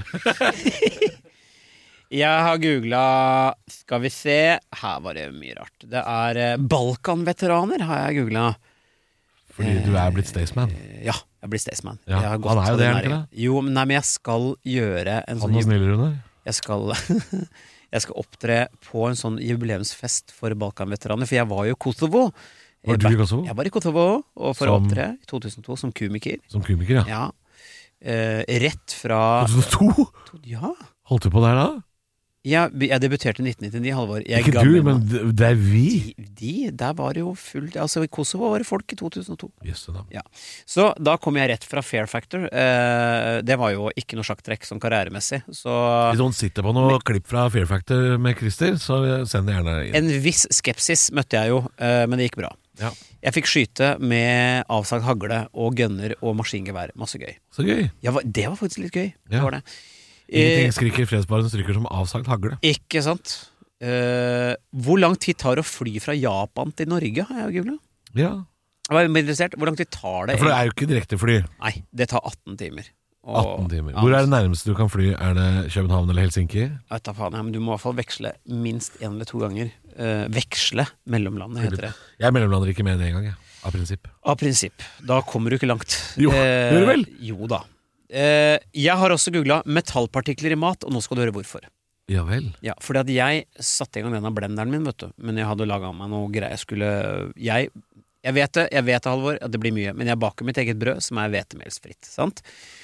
Jeg har googlet, skal vi se, her var det mye rart. Det er eh, Balkan-veteraner har jeg googlet. Fordi du er blitt Staysman? Eh, ja, jeg er blitt Staysman. Ja, jeg har han er jo det, er ikke det? Jo, men, nei, men jeg skal gjøre en han sånn... Han var snillere under? Jeg skal... Jeg skal opptre på en sånn jubileumsfest for Balkan-veteraner, for jeg var jo i Kosovo. Var du i Kosovo? Jeg var i Kosovo, og for som, å opptre i to tusen to som komiker. Som komiker, ja. Ja. Eh, rett fra... to tusen to? Ja. Holdt du på der da? Ja, jeg debuterte i nitten nittini, Halvor. Jeg ikke du, men det er vi. De, de, der var det jo fullt... Altså, i Kosovo var det folk i to tusen to. Yes, da. Ja. Så da kom jeg rett fra Fear Factor. Eh, det var jo ikke noe sjakktrekk som karrieremessig. Så... Hvis noen sitter på noe men, klipp fra Fear Factor med Christer, så send det gjerne inn. En viss skepsis møtte jeg jo, eh, men det gikk bra. Ja. Jeg fikk skyte med avsagt hagle og gunner og maskingevær. Masse gøy. Så gøy. Ja, det var faktisk litt gøy. Ja. Det var det. Ingenting skriker fredsbarens stryker som avsagt hagle. Ikke sant? Uh, hvor lang tid tar det å fly fra Japan til Norge, har jeg googlet? Ja. Jeg var interessert. Hvor lang tid tar det? Ja, for det er jo ikke direkte fly. Nei, det tar atten timer. Og, atten timer. Hvor er det nærmeste du kan fly? Er det København eller Helsinki? Vet da faen, ja, men du må i hvert fall veksle minst en eller to ganger. Uh, veksle mellomlandet, heter det. Jeg mellomlander ikke med det en gang, ja. Av prinsipp. Av prinsipp. Da kommer du ikke langt. Jo, uh, gjør du vel? Jo da. Uh, jeg har også googlet metallpartikler i mat, og nå skal du høre hvorfor. Ja vel. Ja, fordi at jeg satte i gang denne blenderen min, vet du. Men jeg hadde laget meg noe greier. Jeg skulle... Jeg... Jeg vet det, jeg vet det, Halvor, at det blir mye. Men jeg baker mitt eget brød, som er hvetemelsfritt. Sant?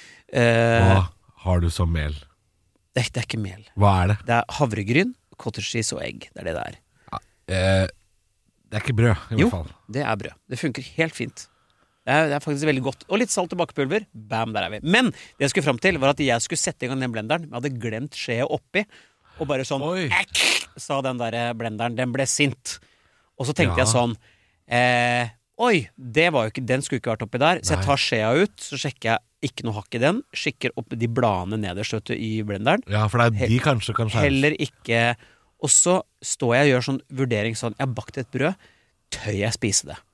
Eh, Hva har du som mel? det, det er ikke mel. Hva er det? Det er havregryn, cottage cheese og egg. Det er det det er. Ja, eh, det er ikke brød, i Jo, hvert fall. det er brød. Det funker helt fint. Det er, det er faktisk veldig godt. Og litt salt og bakepulver. Bam, der er vi. Men det jeg skulle fram til, var at jeg skulle sette i gang den blenderen. Jeg hadde glemt skjea oppi. Og bare sånn, Oi. ekk, sa den der blenderen. Den ble sint. Og så tenkte Ja. jeg sånn... Eh, oi, det var jo ikke, den skulle ikke vært oppi der. Så jeg Nei. tar skjea ut, så sjekker jeg ikke noe hakk i den. Skikker opp de bladene nederst vet du, i blenderen. Ja, for det er de kanskje kan skjæres. Heller ikke. Og så står jeg og gjør sånn vurdering sånn, jeg har bakt et brød, tør jeg spise det?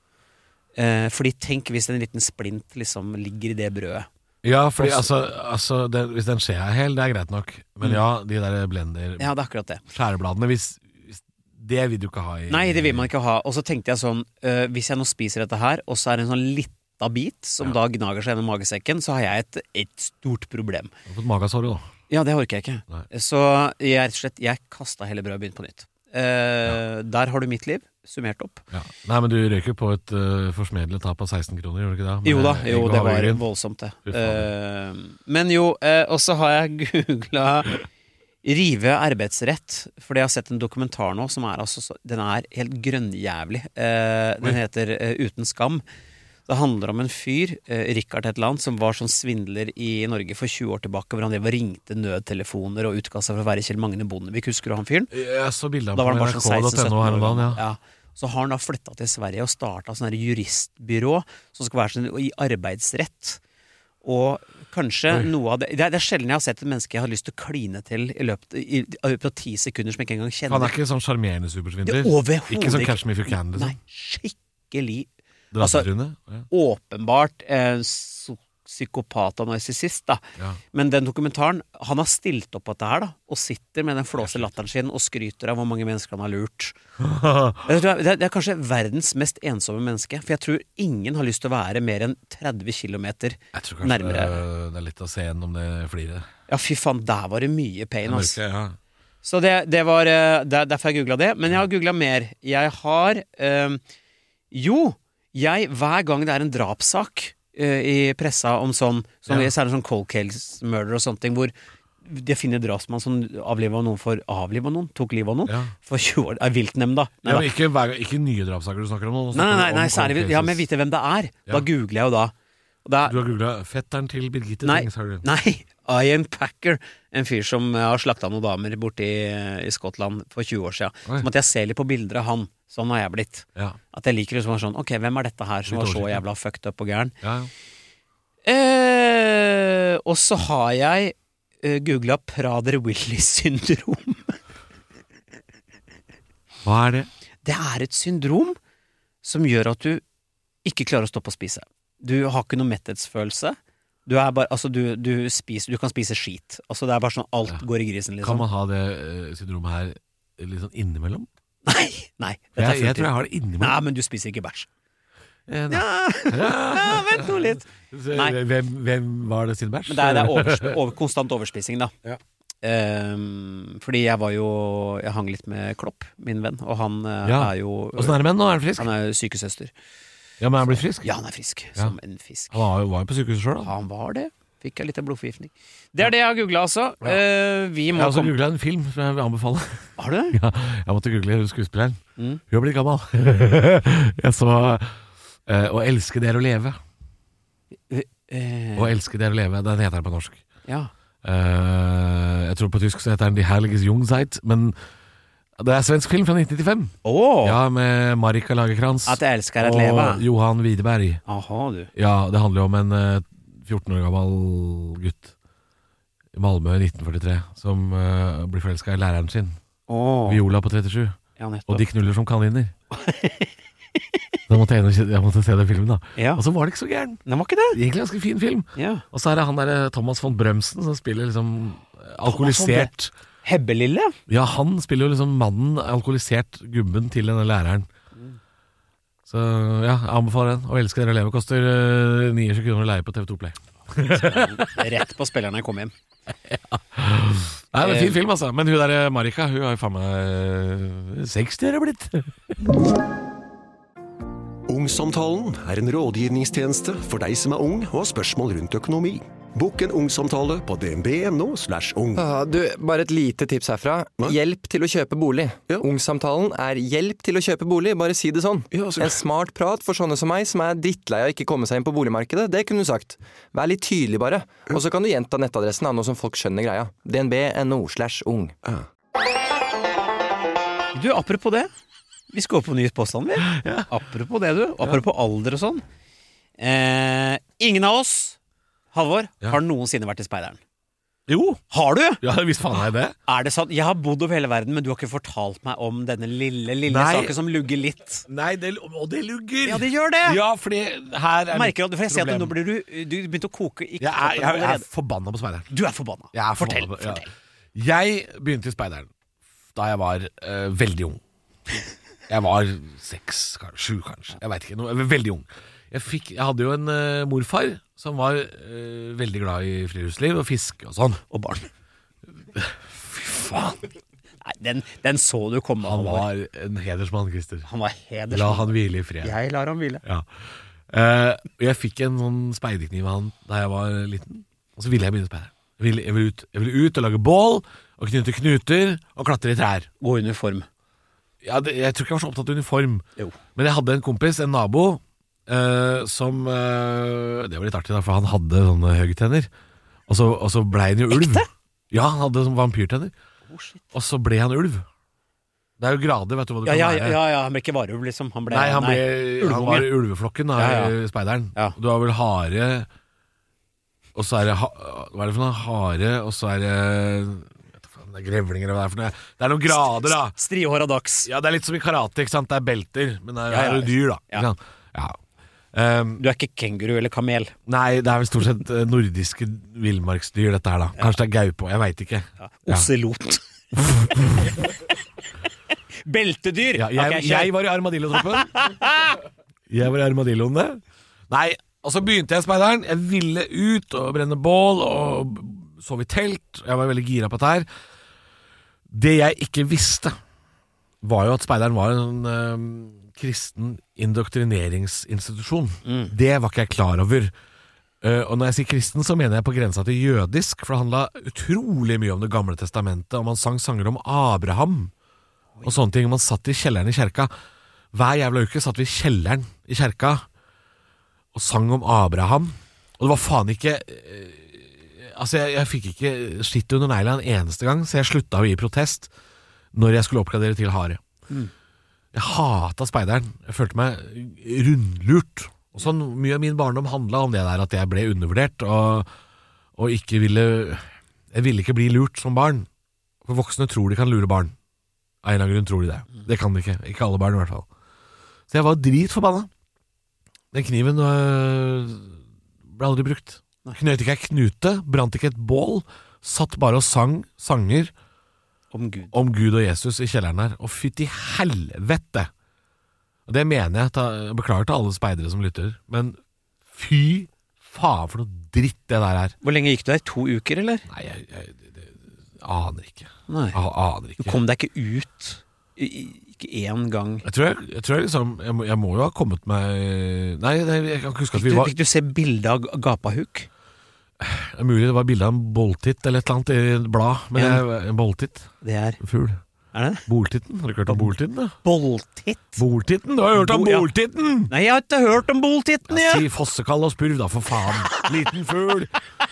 Eh, fordi tenk hvis en liten splint liksom ligger i det brødet. Ja, fordi altså, altså det, hvis den skjea er hel, det er greit nok. Men Mm. ja, de der blender, Ja, det er akkurat det. skjærebladene, hvis, hvis det vil du ikke ha i... Nei, det vil man ikke ha. Og så tenkte jeg sånn, øh, hvis jeg nå spiser dette her, og så er det en sånn lita bit som Ja. da gnager seg gjennom magesekken, så har jeg et, et stort problem. Du har fått magasår, da. Ja, det orker jeg ikke. Nei. Så jeg rett og slett, jeg kastet hele brødet og begynte på nytt. Eh, Der har du mitt liv, summert opp. Ja. Nei, men du røyker på et uh, forsmedlet tap av seksten kroner, gjør du ikke det? Med Jo da, egg jo, og det var havregryn. voldsomt det. Fy faen. Eh, men jo, eh, og så har jeg googlet Rive arbeidsrett, fordi jeg har sett en dokumentar nå som er altså, så- den er helt grønnjævlig. Eh, den Oi. heter eh, Uten skam. Det handler om en fyr, eh, Rikard et eller annet, som var sånn svindler i Norge for tjue år tilbake, hvor han drev og ringte nødtelefoner og utga seg for å være Kjell Magne Bondevik. Husker du han fyren? Jeg så bildet Da på var han bare sånn nrk seksten punktum no her om sytten år dagen, gammel. ja. Ja. Så har han da flyttet til Sverige og startet sånn her juristbyrå som skal være sånn i arbeidsrett. Og kanskje Oi. noe av det det er, det er sjelden jeg har sett et menneske jeg har lyst til å kline til i løpet, i, i løpet av ti sekunder som jeg ikke engang kjenner. Han er ikke sånn sjarmerende supersvindler. Det er overhodet Ikke sånn ikke. Catch Me If You Can, liksom. Nei, skikkelig altså- Drasetryne. Ja. åpenbart eh, so- psykopat og narsissist, da. Ja. Men den dokumentaren, han har stilt opp på dette her, da, og sitter med den flåse latteren sin og skryter av hvor mange mennesker han har lurt. Jeg tror Det er, det er kanskje verdens mest ensomme menneske, for jeg tror ingen har lyst til å være mer enn tretti kilometer Jeg tror kanskje nærmere. det, det er litt å se gjennom det fliret. Ja, fy faen, der var det mye pain, Det ass. mørke, ja. Så det, det var eh, der, derfor jeg googlet det. Men jeg har googlet mer. Jeg har eh, Jo, jeg, hver gang det er en drapssak eh, i pressa om sånn, sånn Ja. særlig sånn cold case murder og sånne ting, hvor de finner drapsmann som avlivet noen for avlivet noen, tok livet av noen, Ja. for tjue år, er viltnemnd da. Nei, Ja, da. men ikke, hver, ikke nye drapssaker du snakker om nå. Nå Nei, snakker nei, du nei, om særlig, cold ja, men cases. vite hvem det er. Ja. Da googler jeg jo da. Og det er, Du har googlet fetteren til Birgitte Nei, Tengs, har du? nei, Ian Packer, en fyr som eh, har slakta noen damer borte i, i Skottland for tjue år siden. Oi. Så måtte jeg se litt på bilder av han. Sånn har jeg blitt. Ja, At jeg liker liksom å være sånn, ok, hvem er dette her som Litt var så oversikt, ja. jævla fucked up og gæren? ja, ja. Eh, og så har jeg eh, googlet Prader-Willis syndrom. Hva er det? Det er et syndrom som gjør at du ikke klarer å stoppe å spise. Du har ikke noe metthetsfølelse. Du, er bare, altså du, du, spiser, du kan spise skit. Altså det er bare sånn alt Ja. går i grisen, Kan liksom. man ha det eh, syndromet her litt sånn innimellom? Nei, nei. dette er Jeg, jeg fullt tror jeg ut. har det innimellom. Nei, men du spiser ikke bæsj. Eh, nei. Ja, ja, vent nå litt. Så, Nei. Hvem, hvem var det sin bæsj? Men det er, det er overs, over, konstant overspising, da. Ja. Ehm, fordi jeg var jo Jeg hang litt med Klopp, min venn, og han eh, Ja. er jo Åssen er det med han nå? Er han frisk? Han er jo sykesøster. Ja, men er han blitt frisk? Ja, han er frisk. Ja. Som en fisk. Han var jo, var jo på sykehuset sjøl, da. Han var det. Fikk jeg litt av blodforgiftning. Det er det jeg har googlet, altså. Ja. Eh, vi Jeg må har også komme googla en film som jeg vil anbefale. Har du det? Ja, jeg måtte google skuespilleren. Mm. Hun har blitt gammel. Jeg så eh, Å elske det er å leve. Eh, Å elske det er å leve, den heter den på norsk. ja. Eh, jeg tror på tysk så heter den Die Herliges Jungzeit, men det er svensk film fra nitten nittifem. Åh! Ja, med Marika Lagerkrantz At jeg elsker at leve. og Johan Widerberg. Aha, du. Ja, det handler jo om en eh, fjorten år gammel gutt i Malmö i nitten førtitre som eh, blir forelska i læreren sin, Åh. Viola på trettisju, Ja, nettopp. og de knuller som kaniner. Da måtte jeg, inn og se- jeg måtte se den filmen, da. Ja. Og så var det ikke så gæren. Den var ikke det. Egentlig ganske fin film. Ja. Og så er det han der Thomas von Brømsen som spiller liksom alkoholisert. Hebbelille? Ja, han spiller jo liksom mannen, alkoholisert gubben til denne læreren. Så ja, jeg anbefaler den. Og elsker dere å leve. Koster uh, niogtjue kroner å leie på T V to Play. Rett på spilleren jeg kom hjem. Nei, det er en fin film, altså. Men hun der Marika, hun har jo faen meg uh, seksti er det blitt. Ungsamtalen er en rådgivningstjeneste for deg som er ung og har spørsmål rundt økonomi. Bokk en ungsamtale på dnb.no slash ung. Ah, du, bare et lite tips herfra. Hva? Hjelp til å kjøpe bolig. Ja. Ungsamtalen er hjelp til å kjøpe bolig, bare si det sånn. Ja, altså- En smart prat for sånne som meg, som er drittlei av ikke komme seg inn på boligmarkedet, det kunne du sagt. Vær litt tydelig bare. Og så kan du gjenta nettadressen av noe som folk skjønner greia. dnb.no slash ung. Du, apropos det. Vi skal gå på ny påstand, vi. Ja. Apropos det, du. Apropos ja. alder og sånn. Eh, ingen av oss, Halvor, ja. har noensinne vært i speideren. Jo. Har du? Ja, visst faen er det. Er det sånn? Jeg har bodd over hele verden, men du har ikke fortalt meg om denne lille, lille Nei. saken som lugger litt. Nei, det, og det lugger. Ja, det gjør det. Ja, fordi her er Merker du, for jeg ser at problem. nå blir du Du begynte å koke i Jeg er, jeg er forbanna på speideren. Du er forbanna. Jeg er Fortell. forbanna på- ja. fortell. Jeg begynte i speideren da jeg var uh, veldig ung. Jeg var seks, kanskje, sju kanskje. Jeg vet ikke, noe, jeg var veldig ung. Jeg, fikk, jeg hadde jo en uh, morfar som var uh, veldig glad i friluftsliv og fiske og sånn. Og barn. Fy faen. Nei, den, den så du komme. Han Halvor. var en hedersmann, Christer. Han var hedersmann. La han hvile i fred. Jeg lar han hvile. Ja. Uh, jeg fikk en sånn speiderkniv av han da jeg var liten. Og så ville jeg begynne å speide. Jeg ville, jeg, ville ut, jeg ville ut og lage bål og knytte knuter og klatre i trær. Gå i uniform. Ja, det, jeg tror ikke jeg var så opptatt av uniform. Jo. Men jeg hadde en kompis, en nabo, uh, som uh, det var litt artig, da, for han hadde sånne høytenner. Og så, og så ble han jo ulv. Ekte? Ja, han hadde sånne vampyrtenner. Oh, shit. Og så ble han ulv. Det er jo grader, vet du hva du Ja, kan ja, være. ja, ja, han ble ikke varulv, liksom. Han ble, Nei, han, ble, han ulvunge. var i ulveflokken da, Ja, ja. i speideren. Ja. Du har vel hare, og så er det ha, hva er det for noe? Hare, og så er det vet du faen, det er grevlinger, eller hva det er for noe. Det er noen grader, da. Striehåra dags. Ja, det er litt som i karate, ikke sant? Det er belter, men det er, Ja, ja. er jo dyr, da. Ja. Ikke sant? Ja. Um, Du er ikke kenguru eller kamel. nei, det er vel stort sett eh, nordiske villmarksdyr, dette her, da. Kanskje det er gaupe, jeg veit ikke. Ja. Ja. Ocelot. Beltedyr. Ja, jeg, Ok, kjør. jeg var i armadillotroppen. Jeg var i armadilloen, det. Nei, og så begynte jeg i speideren. Jeg ville ut og brenne bål og sove i telt. Jeg var veldig gira på dette her. Det jeg ikke visste, var jo at speideren var en øh, kristen indoktrineringsinstitusjon. Mm. Det var ikke jeg klar over. Uh, og når jeg sier kristen, så mener jeg på grensa til jødisk, for det handla utrolig mye om Det gamle testamentet, og man sang sanger om Abraham og sånne ting. Man satt i kjelleren i kjerka. Hver jævla uke satt vi i kjelleren i kjerka og sang om Abraham. Og det var faen ikke uh, Altså, jeg, jeg fikk ikke skitt under negla en eneste gang, så jeg slutta å gi protest når jeg skulle oppgradere til hare. Mm. Jeg hata speideren. Jeg følte meg rundlurt. Og sånn, mye av min barndom handla om det der at jeg ble undervurdert og, og ikke ville Jeg ville ikke bli lurt som barn. For voksne tror de kan lure barn. Av en eller annen grunn tror de det. Det kan de ikke. Ikke alle barn i hvert fall. Så jeg var dritforbanna. Den kniven øh, ble aldri brukt. Knøt ikke ei knute, brant ikke et bål. Satt bare og sang sanger Om Gud. om Gud og Jesus i kjelleren her. Og fytti helvete! Og det mener jeg. Ta, beklager til alle speidere som lytter, men fy faen for noe dritt det der er. Hvor lenge gikk du der? To uker, eller? Nei, jeg, jeg det, det, aner ikke. Nei. Jeg aner Du ikke. kom deg ikke ut i- i- Ikke én gang. Jeg tror jeg, jeg, tror jeg liksom jeg må, jeg må jo ha kommet meg Nei, det, jeg kan ikke huske at Fikk vi du, var fikk du se bilde av gapahuk? Det er mulig det var bilde av en bolltitt eller et eller annet i et blad. Men En- jeg, en bolltitt. Det er En fugl. Er det det? Boltitten. Har du ikke hørt om boltitten? da? Bolltitt? Boltitten? Du har hørt om Bo- ja. boltitten! Nei, jeg har ikke hørt om boltitten, Ja, jeg! si fossekall og spurv, da, for faen. Liten fugl.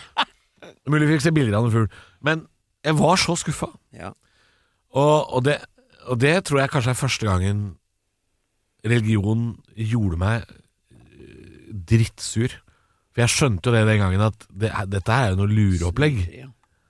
Det er mulig vi fikk se bilder av en fugl. Men jeg var så skuffa. Ja. Og, og, det, og det tror jeg kanskje er første gangen religion gjorde meg eh, drittsur. For jeg skjønte jo det den gangen at det, dette er jo noe lureopplegg. Ja.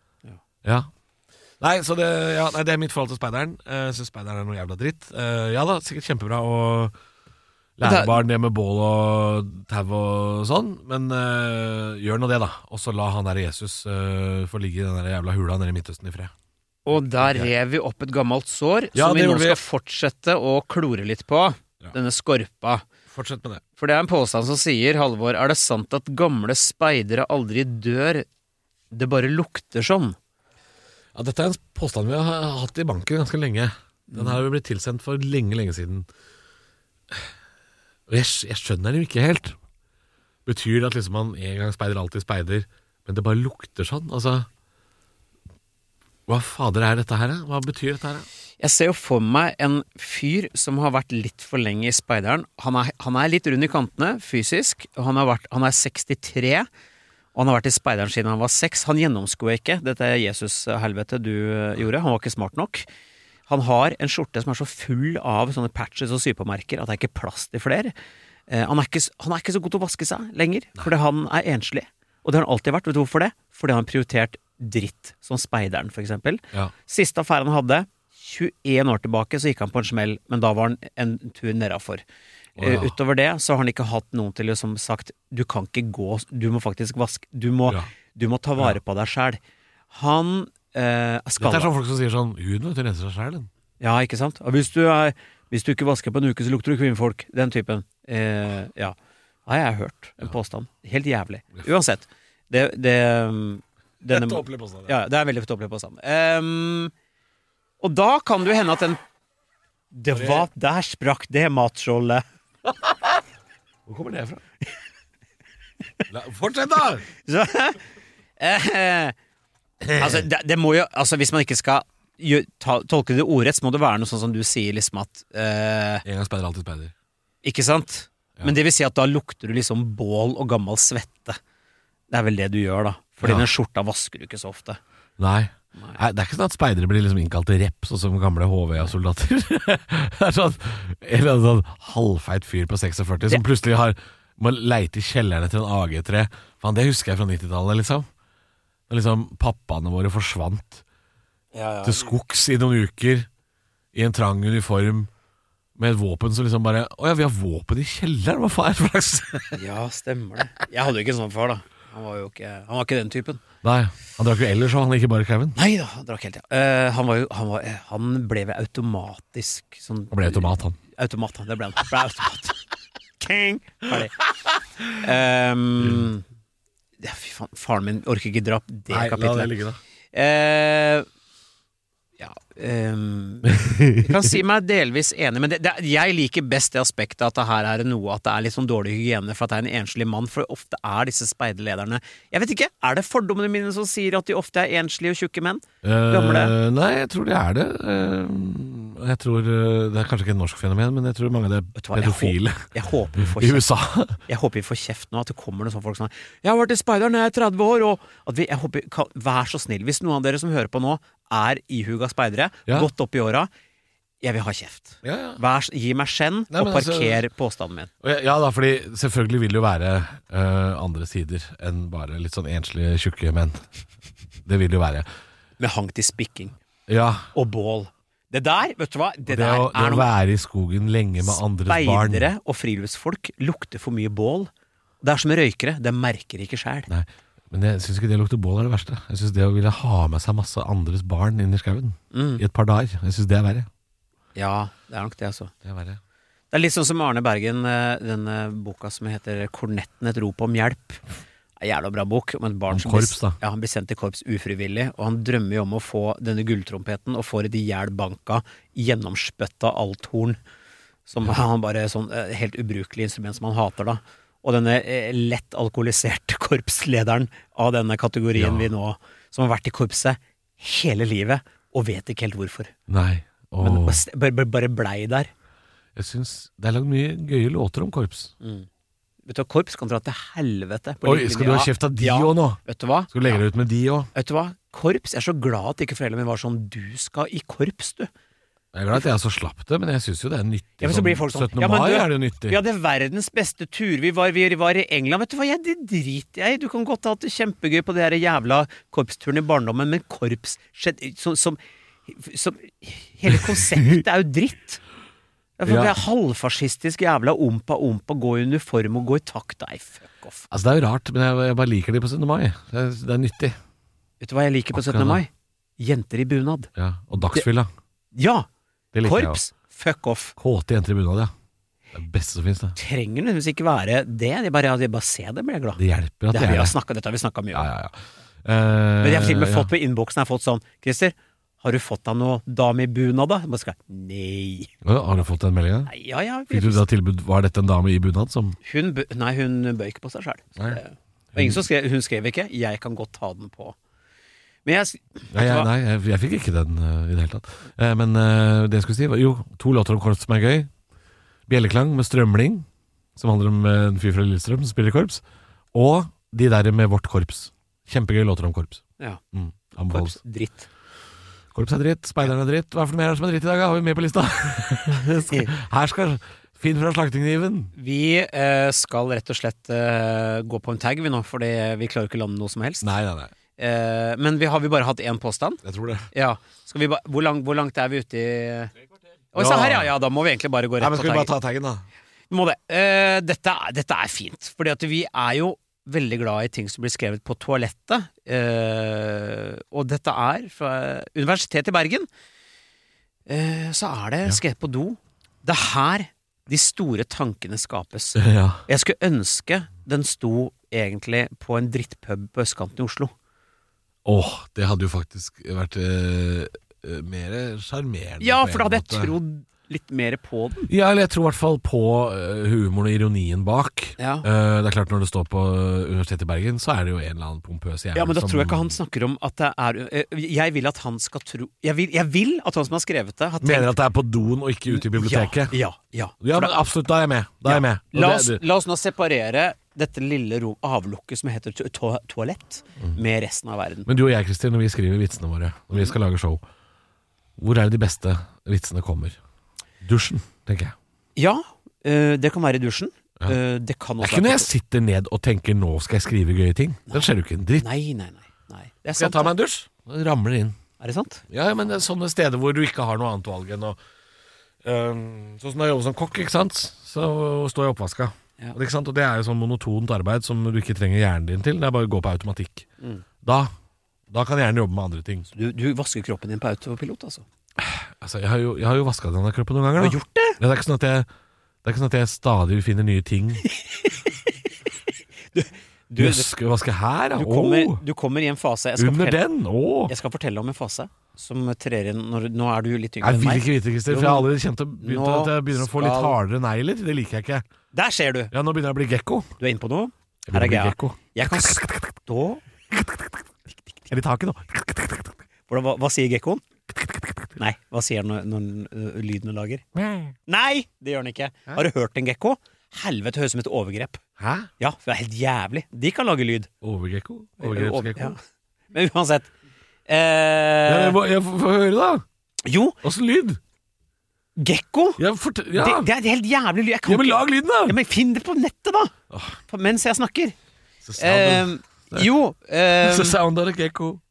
Ja. Nei, så det, ja, nei, det er mitt forhold til speideren. Jeg synes speideren er noe jævla dritt. Eh, ja da, sikkert kjempebra å lære barn det med bål og tau og sånn, men uh, gjør nå det da, og så la han der Jesus uh, få ligge i den der jævla hula nede i Midtøsten i fred. Og der rev vi opp et gammelt sår, Ja, som vi det nå gjorde vi. skal fortsette å klore litt på, Ja. denne skorpa. Fortsett med det. For det er en påstand som sier, Halvor, er det sant at gamle speidere aldri dør, det bare lukter sånn? Ja, dette er en påstand vi har hatt i banken ganske lenge. Den har jo blitt tilsendt for lenge, lenge siden. Og jeg, jeg skjønner det jo ikke helt. Betyr det at liksom man en gang speider, alltid speider, men det bare lukter sånn? Altså, hva fader er dette her? Hva betyr dette her? Jeg ser jo for meg en fyr som har vært litt for lenge i speideren. Han er, han er litt rund i kantene, fysisk. Og han, har vært, han er sekstitre, og han har vært i speideren siden han var seks. Han gjennomskoet ikke dette Jesus-helvete du gjorde. Han var ikke smart nok. Han har en skjorte som er så full av sånne patches og sypemerker at det er ikke plass til flere. Eh, han, er ikke, han er ikke så god til å vaske seg lenger, fordi han er enslig. Og det har han alltid vært. Vet du hvorfor det? Fordi han har prioritert dritt, som speideren for eksempel. Ja. Siste affæren han hadde, tjueen år tilbake, så gikk han på en smell, men da var han en tur nedafor. Å, ja. Eh, utover det så har han ikke hatt noen til å som sagt, du kan ikke gå, du må faktisk vaske, du må, Ja. du må ta vare på deg selv. Han eh, er Dette skallet. er sånn folk som sier sånn, huden vet du renser seg selv, den. Ja, ikke sant? Og hvis du, er, hvis du ikke vasker på en uke, så lukter du kvinnfolk. Den typen. Eh, ja. Det har jeg hørt. En påstand. Helt jævlig. Uansett. Det, det, denne, tåpelig påstand, ja. Det er en veldig tåpelig påstand. Um, og da kan det jo hende at den Det var Der sprakk det matskjoldet. Hvor kommer det fra? La, fortsett da! Så eh, Altså, det, det må jo Altså, hvis man ikke skal gjø- ta, tolke det ordrett, så må det være noe sånn som du sier, liksom at eh, En gang speider, alltid speider. Ikke sant? Ja. Men det vil si at da lukter du liksom bål og gammel svette. Det er vel det du gjør da. Fordi Ja. den skjorta vasker du ikke så ofte. Nei. Nei, det er ikke sånn at speidere blir liksom innkalt til rep, sånn som gamle H V-soldater. Det er sånn en eller annen sånn halvfeit fyr på seksogførti som plutselig har må leite i kjellerne til en A G-tre. Faen, det husker jeg fra nittitallet, liksom. Da liksom pappaene våre forsvant til skogs i noen uker i en trang uniform med et våpen som liksom bare Å ja, vi har våpen i kjelleren, hva faen er det for slags? Ja, stemmer det. Jeg hadde jo ikke sånn far da. Han var jo ikke, han var ikke den typen. Nei, han drakk jo ellers, og han ikke bare kreven. Nei da, han drakk helt, ja. Eh, han var jo, han, var, eh, han ble vel automatisk sånn, Han ble automat, han. Automat, han. Det ble han. Ble automat. King! Ferdig. Um, ja, fy faen, faren min orker ikke dra opp det Nei, la kapitlet. det ligge, da. Eh, ja um, Jeg kan si meg delvis enig, men det, det, jeg liker best det aspektet at det her er noe at det er litt sånn dårlig hygiene for at det er en enslig mann, for ofte er disse speiderlederne Jeg vet ikke, er det fordommene mine som sier at de ofte er enslige og tjukke menn? Gamle? Eh, nei, jeg tror det er det. Eh, jeg tror eh, Det er kanskje ikke et norsk fenomen, men jeg tror mange av det Vet du hva, jeg pedofile håper, jeg håper vi får i kjeft. U S A. Jeg håper vi får kjeft nå, at det kommer noen sånne folk som er Jeg har vært i speideren, jeg er tretti år, og at vi, jeg håper, kan, vær så snill, hvis noen av dere som hører på nå er ihuga speidere, Ja. godt opp i åra, jeg vil ha kjeft. Ja, ja. Vær, s- gi meg skjenn, Nei, og men altså- parker påstanden min. Og jeg- Ja da, fordi selvfølgelig vil det jo være eh, andre sider enn bare litt sånn enslige, tjukke menn. Det vil det jo være. Med hang til spikking Ja, og bål. Det der, vet du hva? Det, det, der å, det er å noe være i skogen lenge med andres barn. Speidere og friluftsfolk lukter for mye bål. Det er som røykere, det merker ikke selv. Nei, men jeg syns ikke det å lukte bål er det verste. Jeg syns det å ville ha med seg masse andres barn inn i skauen Mm. i et par dager, jeg syns det er verre. Ja, det er nok det, altså. Det er verre. Det er litt sånn som Arne Bergen, eh, denne boka som heter Kornetten, et rop om hjelp. Det er en jævla bra bok om et barn Om som korps, blir, da. ja, han blir sendt til korps ufrivillig, og han drømmer jo om å få denne gulltrompeten og får et ihjelbanka, gjennomspøtta althorn, som han bare sånn eh, helt ubrukelig instrument som han hater da. Og denne eh, lett alkoholiserte korpslederen av denne kategorien Ja. vi nå, som har vært i korpset hele livet, og vet ikke helt hvorfor. Nei. Åh. Men bare, bare, bare blei der. Jeg syns det er lagd mye gøye låter om korps. Vet du hva, korps kan dra til helvete. på Oi, lik skal linje. du ha kjeft av de Ja. òg nå? Vet du hva? Skal du legge deg ut med de òg? Vet du hva? Korps, jeg er så glad at ikke foreldrene mine var sånn Du skal i korps, du. Jeg er glad at jeg så slapp det, men jeg syns jo det er nyttig. Ja, men så blir folk sånn, syttende ja, men mai du- er det jo nyttig. Vi hadde verdens beste tur. Vi var, vi var i England. Vet du hva, jeg, det driter jeg i. Du kan godt ha hatt det kjempegøy på de der jævla korpsturen i barndommen, men korps skjedd- som, som, som Hele konseptet er jo dritt. Det er halvfascistisk jævla ompa-ompa, gå i uniform og gå i takt. Nei, fuck off. Altså, det er jo rart, men jeg, jeg bare liker de på syttende mai. Det er, det er nyttig. Vet du hva jeg liker på syttende mai? Jenter i bunad. Ja, og dagsfylla. Ja! Det liker Korps, fuck off. Kåte jenter i bunad, ja. Det er det beste som finnes, det. Trenger nødvendigvis ikke være det. De bare, de bare ser det, blir jeg glad. Det hjelper at det de er det. det. Dette har vi snakket mye om. Ja, ja, ja. Uh, Men jeg har til og med ja. fått på innboksen, jeg har fått sånn, Christer, har du fått deg noe dame i bunad da? Jeg bare skal, nei. Ja, har du fått den meldingen? Nei, ja, ja. Fikk du da tilbud, var dette en dame i bunad som... Hun, bø- nei, hun bøy ikke på seg selv. Så Nei. det- Og ingen som skrev, hun skrev ikke, jeg kan godt ta den på. Men jeg, vet Nei, du jeg, hva? nei jeg, jeg fikk ikke den uh, i det hele tatt. Uh, men uh, det jeg skulle si var, jo, to låter om korps som er gøy. Bjelleklang med Strømling, som handler om uh, en fyr fra Lillestrøm som spiller i korps. Og de der med Vårt korps. Kjempegøy låter om korps. Ja, Mm, anbefales. korps, dritt. Korps er dritt, speideren er dritt. Hva er for noe mer som er dritt i dag? Da? Har vi med på lista? Her skal Finn fra slaktingkniven. Vi eh, skal rett og slett eh, gå på en tag vi nå, fordi vi klarer ikke å lande noe som helst. Nei, nei, nei. Eh, men vi har vi bare hatt én påstand? Jeg tror det. Ja. Skal vi ba hvor, lang, hvor langt er vi ute i Oi, se her, ja, ja, da må vi egentlig bare gå rett Nei, men på skal vi taggen. bare ta taggen, da? Vi må det. Eh, dette, er- dette er fint, fordi at vi er jo veldig glad i ting som blir skrevet på toalettet. Eh, og dette er fra Universitetet i Bergen. Eh, så er det skrevet på do. Det er her de store tankene skapes. Ja. Jeg skulle ønske den sto egentlig på en drittpub på østkanten i Oslo. Åh, det hadde jo faktisk vært uh, mer sjarmerende. Ja, på for da en hadde jeg måte. trodd litt mer på den. Ja, eller jeg tror i hvert fall på uh, humoren og ironien bak. Ja. Uh, det er klart, når det står på Universitetet i Bergen, så er det jo en eller annen pompøs jævel Ja, men da som- tror jeg ikke han snakker om at det er eh, Jeg vil at han skal tro Jeg vil, jeg vil at han som har skrevet det, har tenkt Mener at det er på doen og ikke ute i biblioteket. Ja, ja, ja. Ja, For men da- absolutt, da er jeg med. Da er jeg med. Og La det- oss, det- la oss nå separere dette lille ro avlukket som heter to to toalett, med resten av verden. Men du og jeg, Kristin, når vi skriver vitsene våre, når vi skal lage show, hvor er det de beste vitsene kommer? Dusjen, tenker jeg. Ja, eh, det kan være i dusjen. Ja. Eh, det kan Det er også ikke når være jeg sitter ned og tenker 'nå skal jeg skrive gøye ting'. Da skjer det jo ikke en dritt. Nei, nei, nei, nei. Det er Skal jeg sant. ta meg en dusj? Da ramler det inn. Er det sant? Ja, men det er sånne steder hvor du ikke har noe annet valg enn å øhm, Sånn som da jeg jobber som kokk, ikke sant, så står jeg oppvaska. Ja. Og, ikke sant? Og det er jo sånn monotont arbeid som du ikke trenger hjernen din til. Det er bare å gå på automatikk. Mm. Da, da kan jeg gjerne jobbe med andre ting. Du, du vasker kroppen din på autopilot, altså. Altså, Jeg har jo, jeg har jo vaska denne kroppen noen ganger. Du Da. har gjort det? Ja, det, er ikke sånn at jeg, det er ikke sånn at jeg stadig finner nye ting. Du, Jøss, skal vi vaske her, da? du, kommer, Åh, du kommer i en fase jeg skal, under fortelle, den? Åh. jeg skal fortelle om en fase som trer inn når, Nå er du litt yngre Jeg enn vil meg. ikke vite, Christer, for jeg har allerede kjent å- begynt Nå at jeg begynner å få litt skal- hardere negler. Det liker jeg ikke. Der ser du! Ja, nå begynner jeg å bli gekko. Du er inne på noe. Jeg Her er begynner å bli greia. gekko. Jeg kan stå Er det i taket nå? Hvordan, hva, hva sier gekkoen? Nei, hva sier den når, når øh, lyden den lager? Nei, det gjør den ikke. Har du hørt en gekko? Helvete, høres ut som et overgrep. Hæ? Ja, det er helt jævlig. De kan lage lyd. Overgekko? Over- Overgrepsgekko? ja. Men uansett Ja, eh, jeg, må- jeg får får høre, da. Jo, Åssen lyd? gekko! Ja, fort, ja. Det, det er helt jævlig lyd. Jeg kan ja, men ikke- lag lyden, da! Ja, men finn det på nettet, da! På- Mens jeg snakker. Så sound, Eh, jo eh, så sound of a gekko.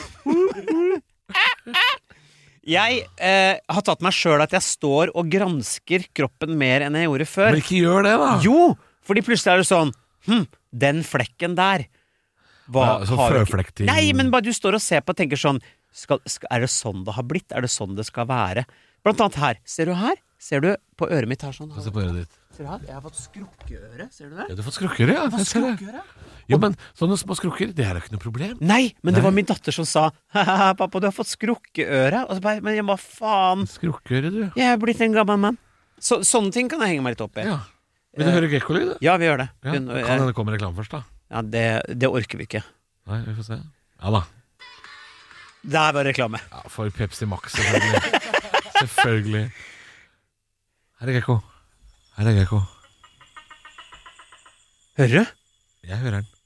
Jeg eh, har tatt meg sjøl at jeg står og gransker kroppen mer enn jeg gjorde før. Men ikke gjør det, da. Jo! Fordi plutselig er det sånn Hm, den flekken der hva, Ja, sånn har du ikke- føflekkting. Nei, men bare du står og ser på og tenker sånn skal, skal, Er det sånn det har blitt? Er det sånn det skal være? Blant annet her. Ser du her? Ser du på øret mitt her sånn? Se på øret ditt. Ser du her? Jeg har fått skrukkeøre. Ser du det? Ja, du har fått skrukker, ja. Jeg ser det. Skrukkeøre? Jo, men sånne små skrukker, det er jo ikke noe problem. Nei, men det Nei. var min datter som sa Haha, pappa, du har fått skrukkeøre. Og så bare, men jeg hva faen? Skrukkøre, du. Jeg er blitt en gammel mann. Så, sånne ting kan jeg henge meg litt opp i. Ja. Vil du høre gekkolyd, da? Ja, vi gjør det. Ja. Hun- Kan jeg- hende det kommer reklame først, da. ja, det, det orker vi ikke. Nei, vi får se. Ja da. Der var reklame. Ja, for Pepsi Max, selvfølgelig. Selvfølgelig. Her er gekko. Her er gekko. Hører du? Jeg hører den.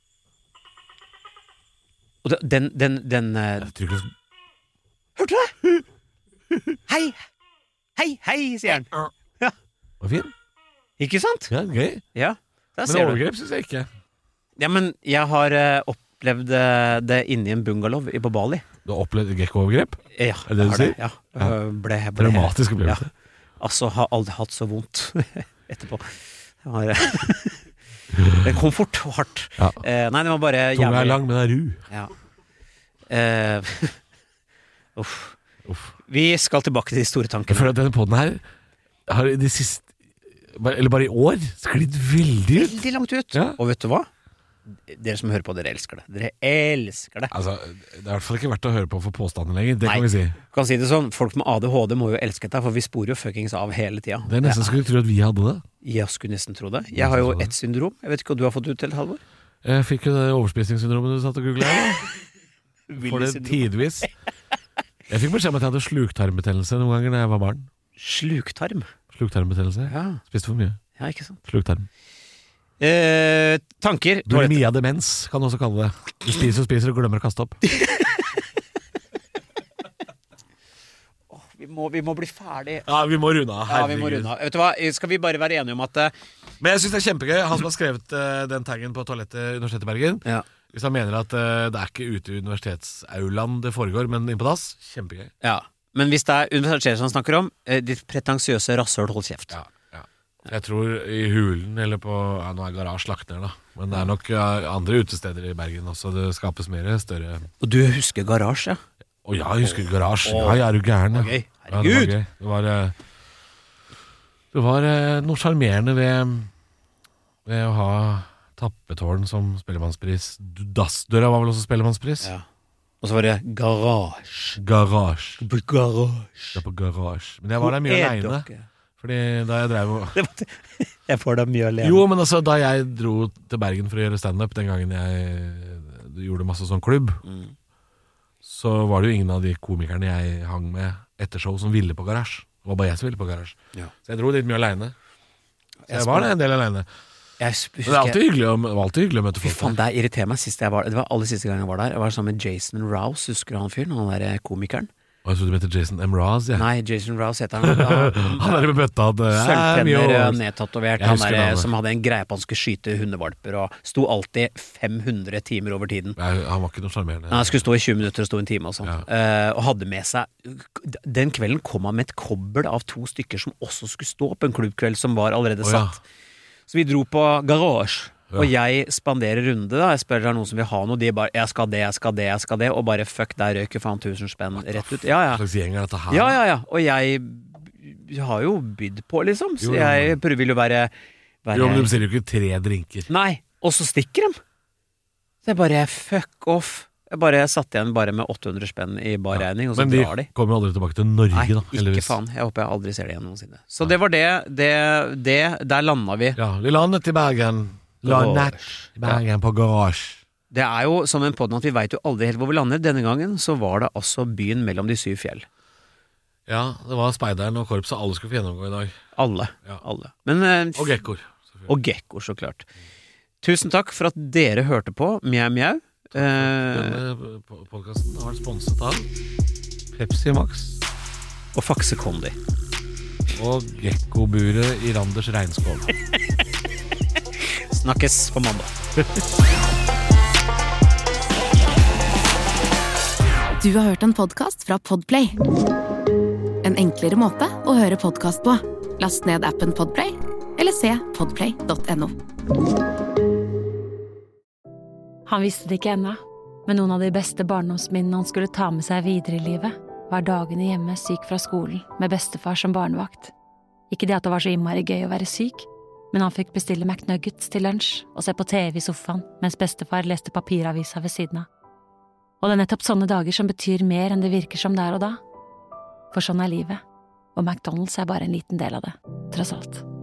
Og det- den, den, den eh, Jeg tror ikke Hørte du det? Hei! Hei, hei, sier han. Ja, det var fin. ikke sant? Ja, gøy. Ja, der Men ser du. overgrep syns jeg ikke. Ja, men jeg har eh, opplevd eh, det inni en bungalow i- på Bali. Du har opplevd gekko-overgrep? Ja, Er det det du jeg har sier? Ja. Øh, Ble, ble, Dramatisk opplevelse. Ja. Altså, har aldri hatt så vondt etterpå. Det var det kom fort og hardt. Ja. Eh, nei, det var bare Tunga jævlig. er lang, men det er ru. Ja. Eh, uff. Uff. Vi skal tilbake til de store Jeg tankene. føler at denne podden her har i de siste, eller bare i år, sklidd veldig ut. Veldig langt ut. Ja. Og vet du hva? Dere som hører på, dere elsker det. Dere elsker det. Altså, det er i hvert fall ikke verdt å høre på for påstanden lenger, det Nei. kan vi si. Du kan si det sånn, folk med A D H D må jo elske dette, for vi sporer jo fuckings av hele tida. Det er nesten skulle tro at vi hadde det. Jeg skulle nesten tro det. Jeg har jo ett syndrom. Jeg vet ikke hva du har fått ut til, Halvor? Jeg fikk jo det overspisingssyndromet du satt og googlet her. For det tidvis. Jeg fikk beskjed om at jeg hadde sluktarmbetennelse noen ganger da jeg var barn. Sluktarm. Sluktarmbetennelse. Ja, Spiste for mye. ja ikke sant. Sluktarm. Eh, tanker. Bulimia demens kan du også kalle det. Du spiser og spiser og glemmer å kaste opp. Vi må, vi må bli ferdig. Ja, vi må runde av. Ja, vi må runde av. Vet du hva, skal vi bare være enige om at uh, Men jeg synes det er kjempegøy. Han som har skrevet uh, den taggen på toalettet Universitetet i Bergen, ja. hvis han mener at uh, det er ikke ute i universitetsaulaen det foregår, men inn på dass, kjempegøy. ja. Men hvis det er universitetet som snakker om, uh, ditt pretensiøse rasshøl, hold kjeft. Ja, ja. Jeg tror i Hulen eller på ja, nå er garasje lagt ned da. Men det er nok uh, andre utesteder i Bergen også. Det skapes mer større. Og du husker garasje? Å ja, jeg husker garasje. Åh. Ja, jeg er jo gæren. Ja. Okay. Ja, det var Herregud! gøy. Det var, uh, det var uh, noe charmerende ved, ved å ha tappetårn som spellemannspris. Dassdøra var vel også spellemannspris? Ja. Og så var det garasje. Garasje. På garasje. Det er på garasje. Men jeg var der mye Hvor er alene. dere? Fordi da jeg drev og Det var- Jeg får da mye alene. Jo, men altså, da jeg dro til Bergen for å gjøre stand-up den gangen jeg gjorde masse sånn klubb, Mm. så var det jo ingen av de komikerne jeg hang med etter show som ville på garasje. Det var bare jeg som ville på garasje. Ja. Så jeg dro dit mye alene. Så Jeg jeg var det en del alene. Jeg Men det er alltid hyggelig å, det var alltid hyggelig å møte Fy folk. faen, det irriterer meg sist jeg var der. Det var aller siste gang jeg var der. Jeg var sammen med Jason Rouse, husker du han fyren? Han der komikeren. Og jeg trodde du mente Jason M. Raz, jeg. Nei, Jason Rouse heter han. Han, Han er med bøtta at det er mye Sølvtenner, år. nedtatovert. Jeg Han husker der navnet. som hadde en greie på han skulle skyte hundevalper, og sto alltid fem hundre timer over tiden. Nei, han var ikke noe charmerende. Han skulle stå i tjue minutter og stå en time og sånn. Ja. Eh, og hadde med seg Den kvelden kom han med et kobbel av to stykker som også skulle stå på en klubbkveld som var allerede Å, ja. satt. Så vi dro på garasje. Ja. Og jeg spanderer runde da. Jeg spør om det er noen som vil ha noe. De bare 'jeg skal det, jeg skal det, jeg skal det'. Og bare fuck, der røyker faen tusen spenn rett ut. Ja, ja. Hva slags gjeng er dette her? Ja, ja, ja. Og jeg har jo bydd på, liksom. Så Jo, jo. jeg prøver vil jo være, være Jo, men du bestiller jo ikke tre drinker. Nei. Og så stikker de. Så jeg bare fuck off. Jeg bare satt igjen bare med åtte hundre spenn i barregning, og så Men de drar de. kommer jo aldri tilbake til Norge, Nei, da. ikke heldigvis. faen. Jeg håper jeg aldri ser det igjen noensinne. Så det var det. det, det der landa vi. Ja, vi landet i Bergen. Landet i Bergen på garasje. Det er jo som en podden at vi veit jo aldri helt hvor vi lander. Denne gangen så var det altså byen mellom de syv fjell. Ja, det var speideren og korpset alle skulle få gjennomgå i dag. Alle. Ja. Alle. Men, eh, Og gekkoer. selvfølgelig. og gekkoer, så klart. Tusen takk for at dere hørte på Mjau Mjau. Eh, Denne podkasten har vært sponset av Pepsi Max og Faxe Kondi. og gekkoburet i Randers regnskov. Snakkes på mandag. Du har hørt en podcast fra Podplay. En enklere måte å høre podcast på. Last ned appen Podplay, eller se podplay punktum no. Han visste det ikke ennå, men noen av de beste barndomsminnene han skulle ta med seg videre i livet, var dagene hjemme syk fra skolen med bestefar som barnevakt. Ikke det at det var så innmari gøy å være syk, men han fikk bestille McNuggets til lunsj og se på T V i sofaen mens bestefar leste papiravisa ved siden av. Og det er nettopp sånne dager som betyr mer enn det virker som der og da. For sånn er livet, og McDonald's er bare en liten del av det, tross alt.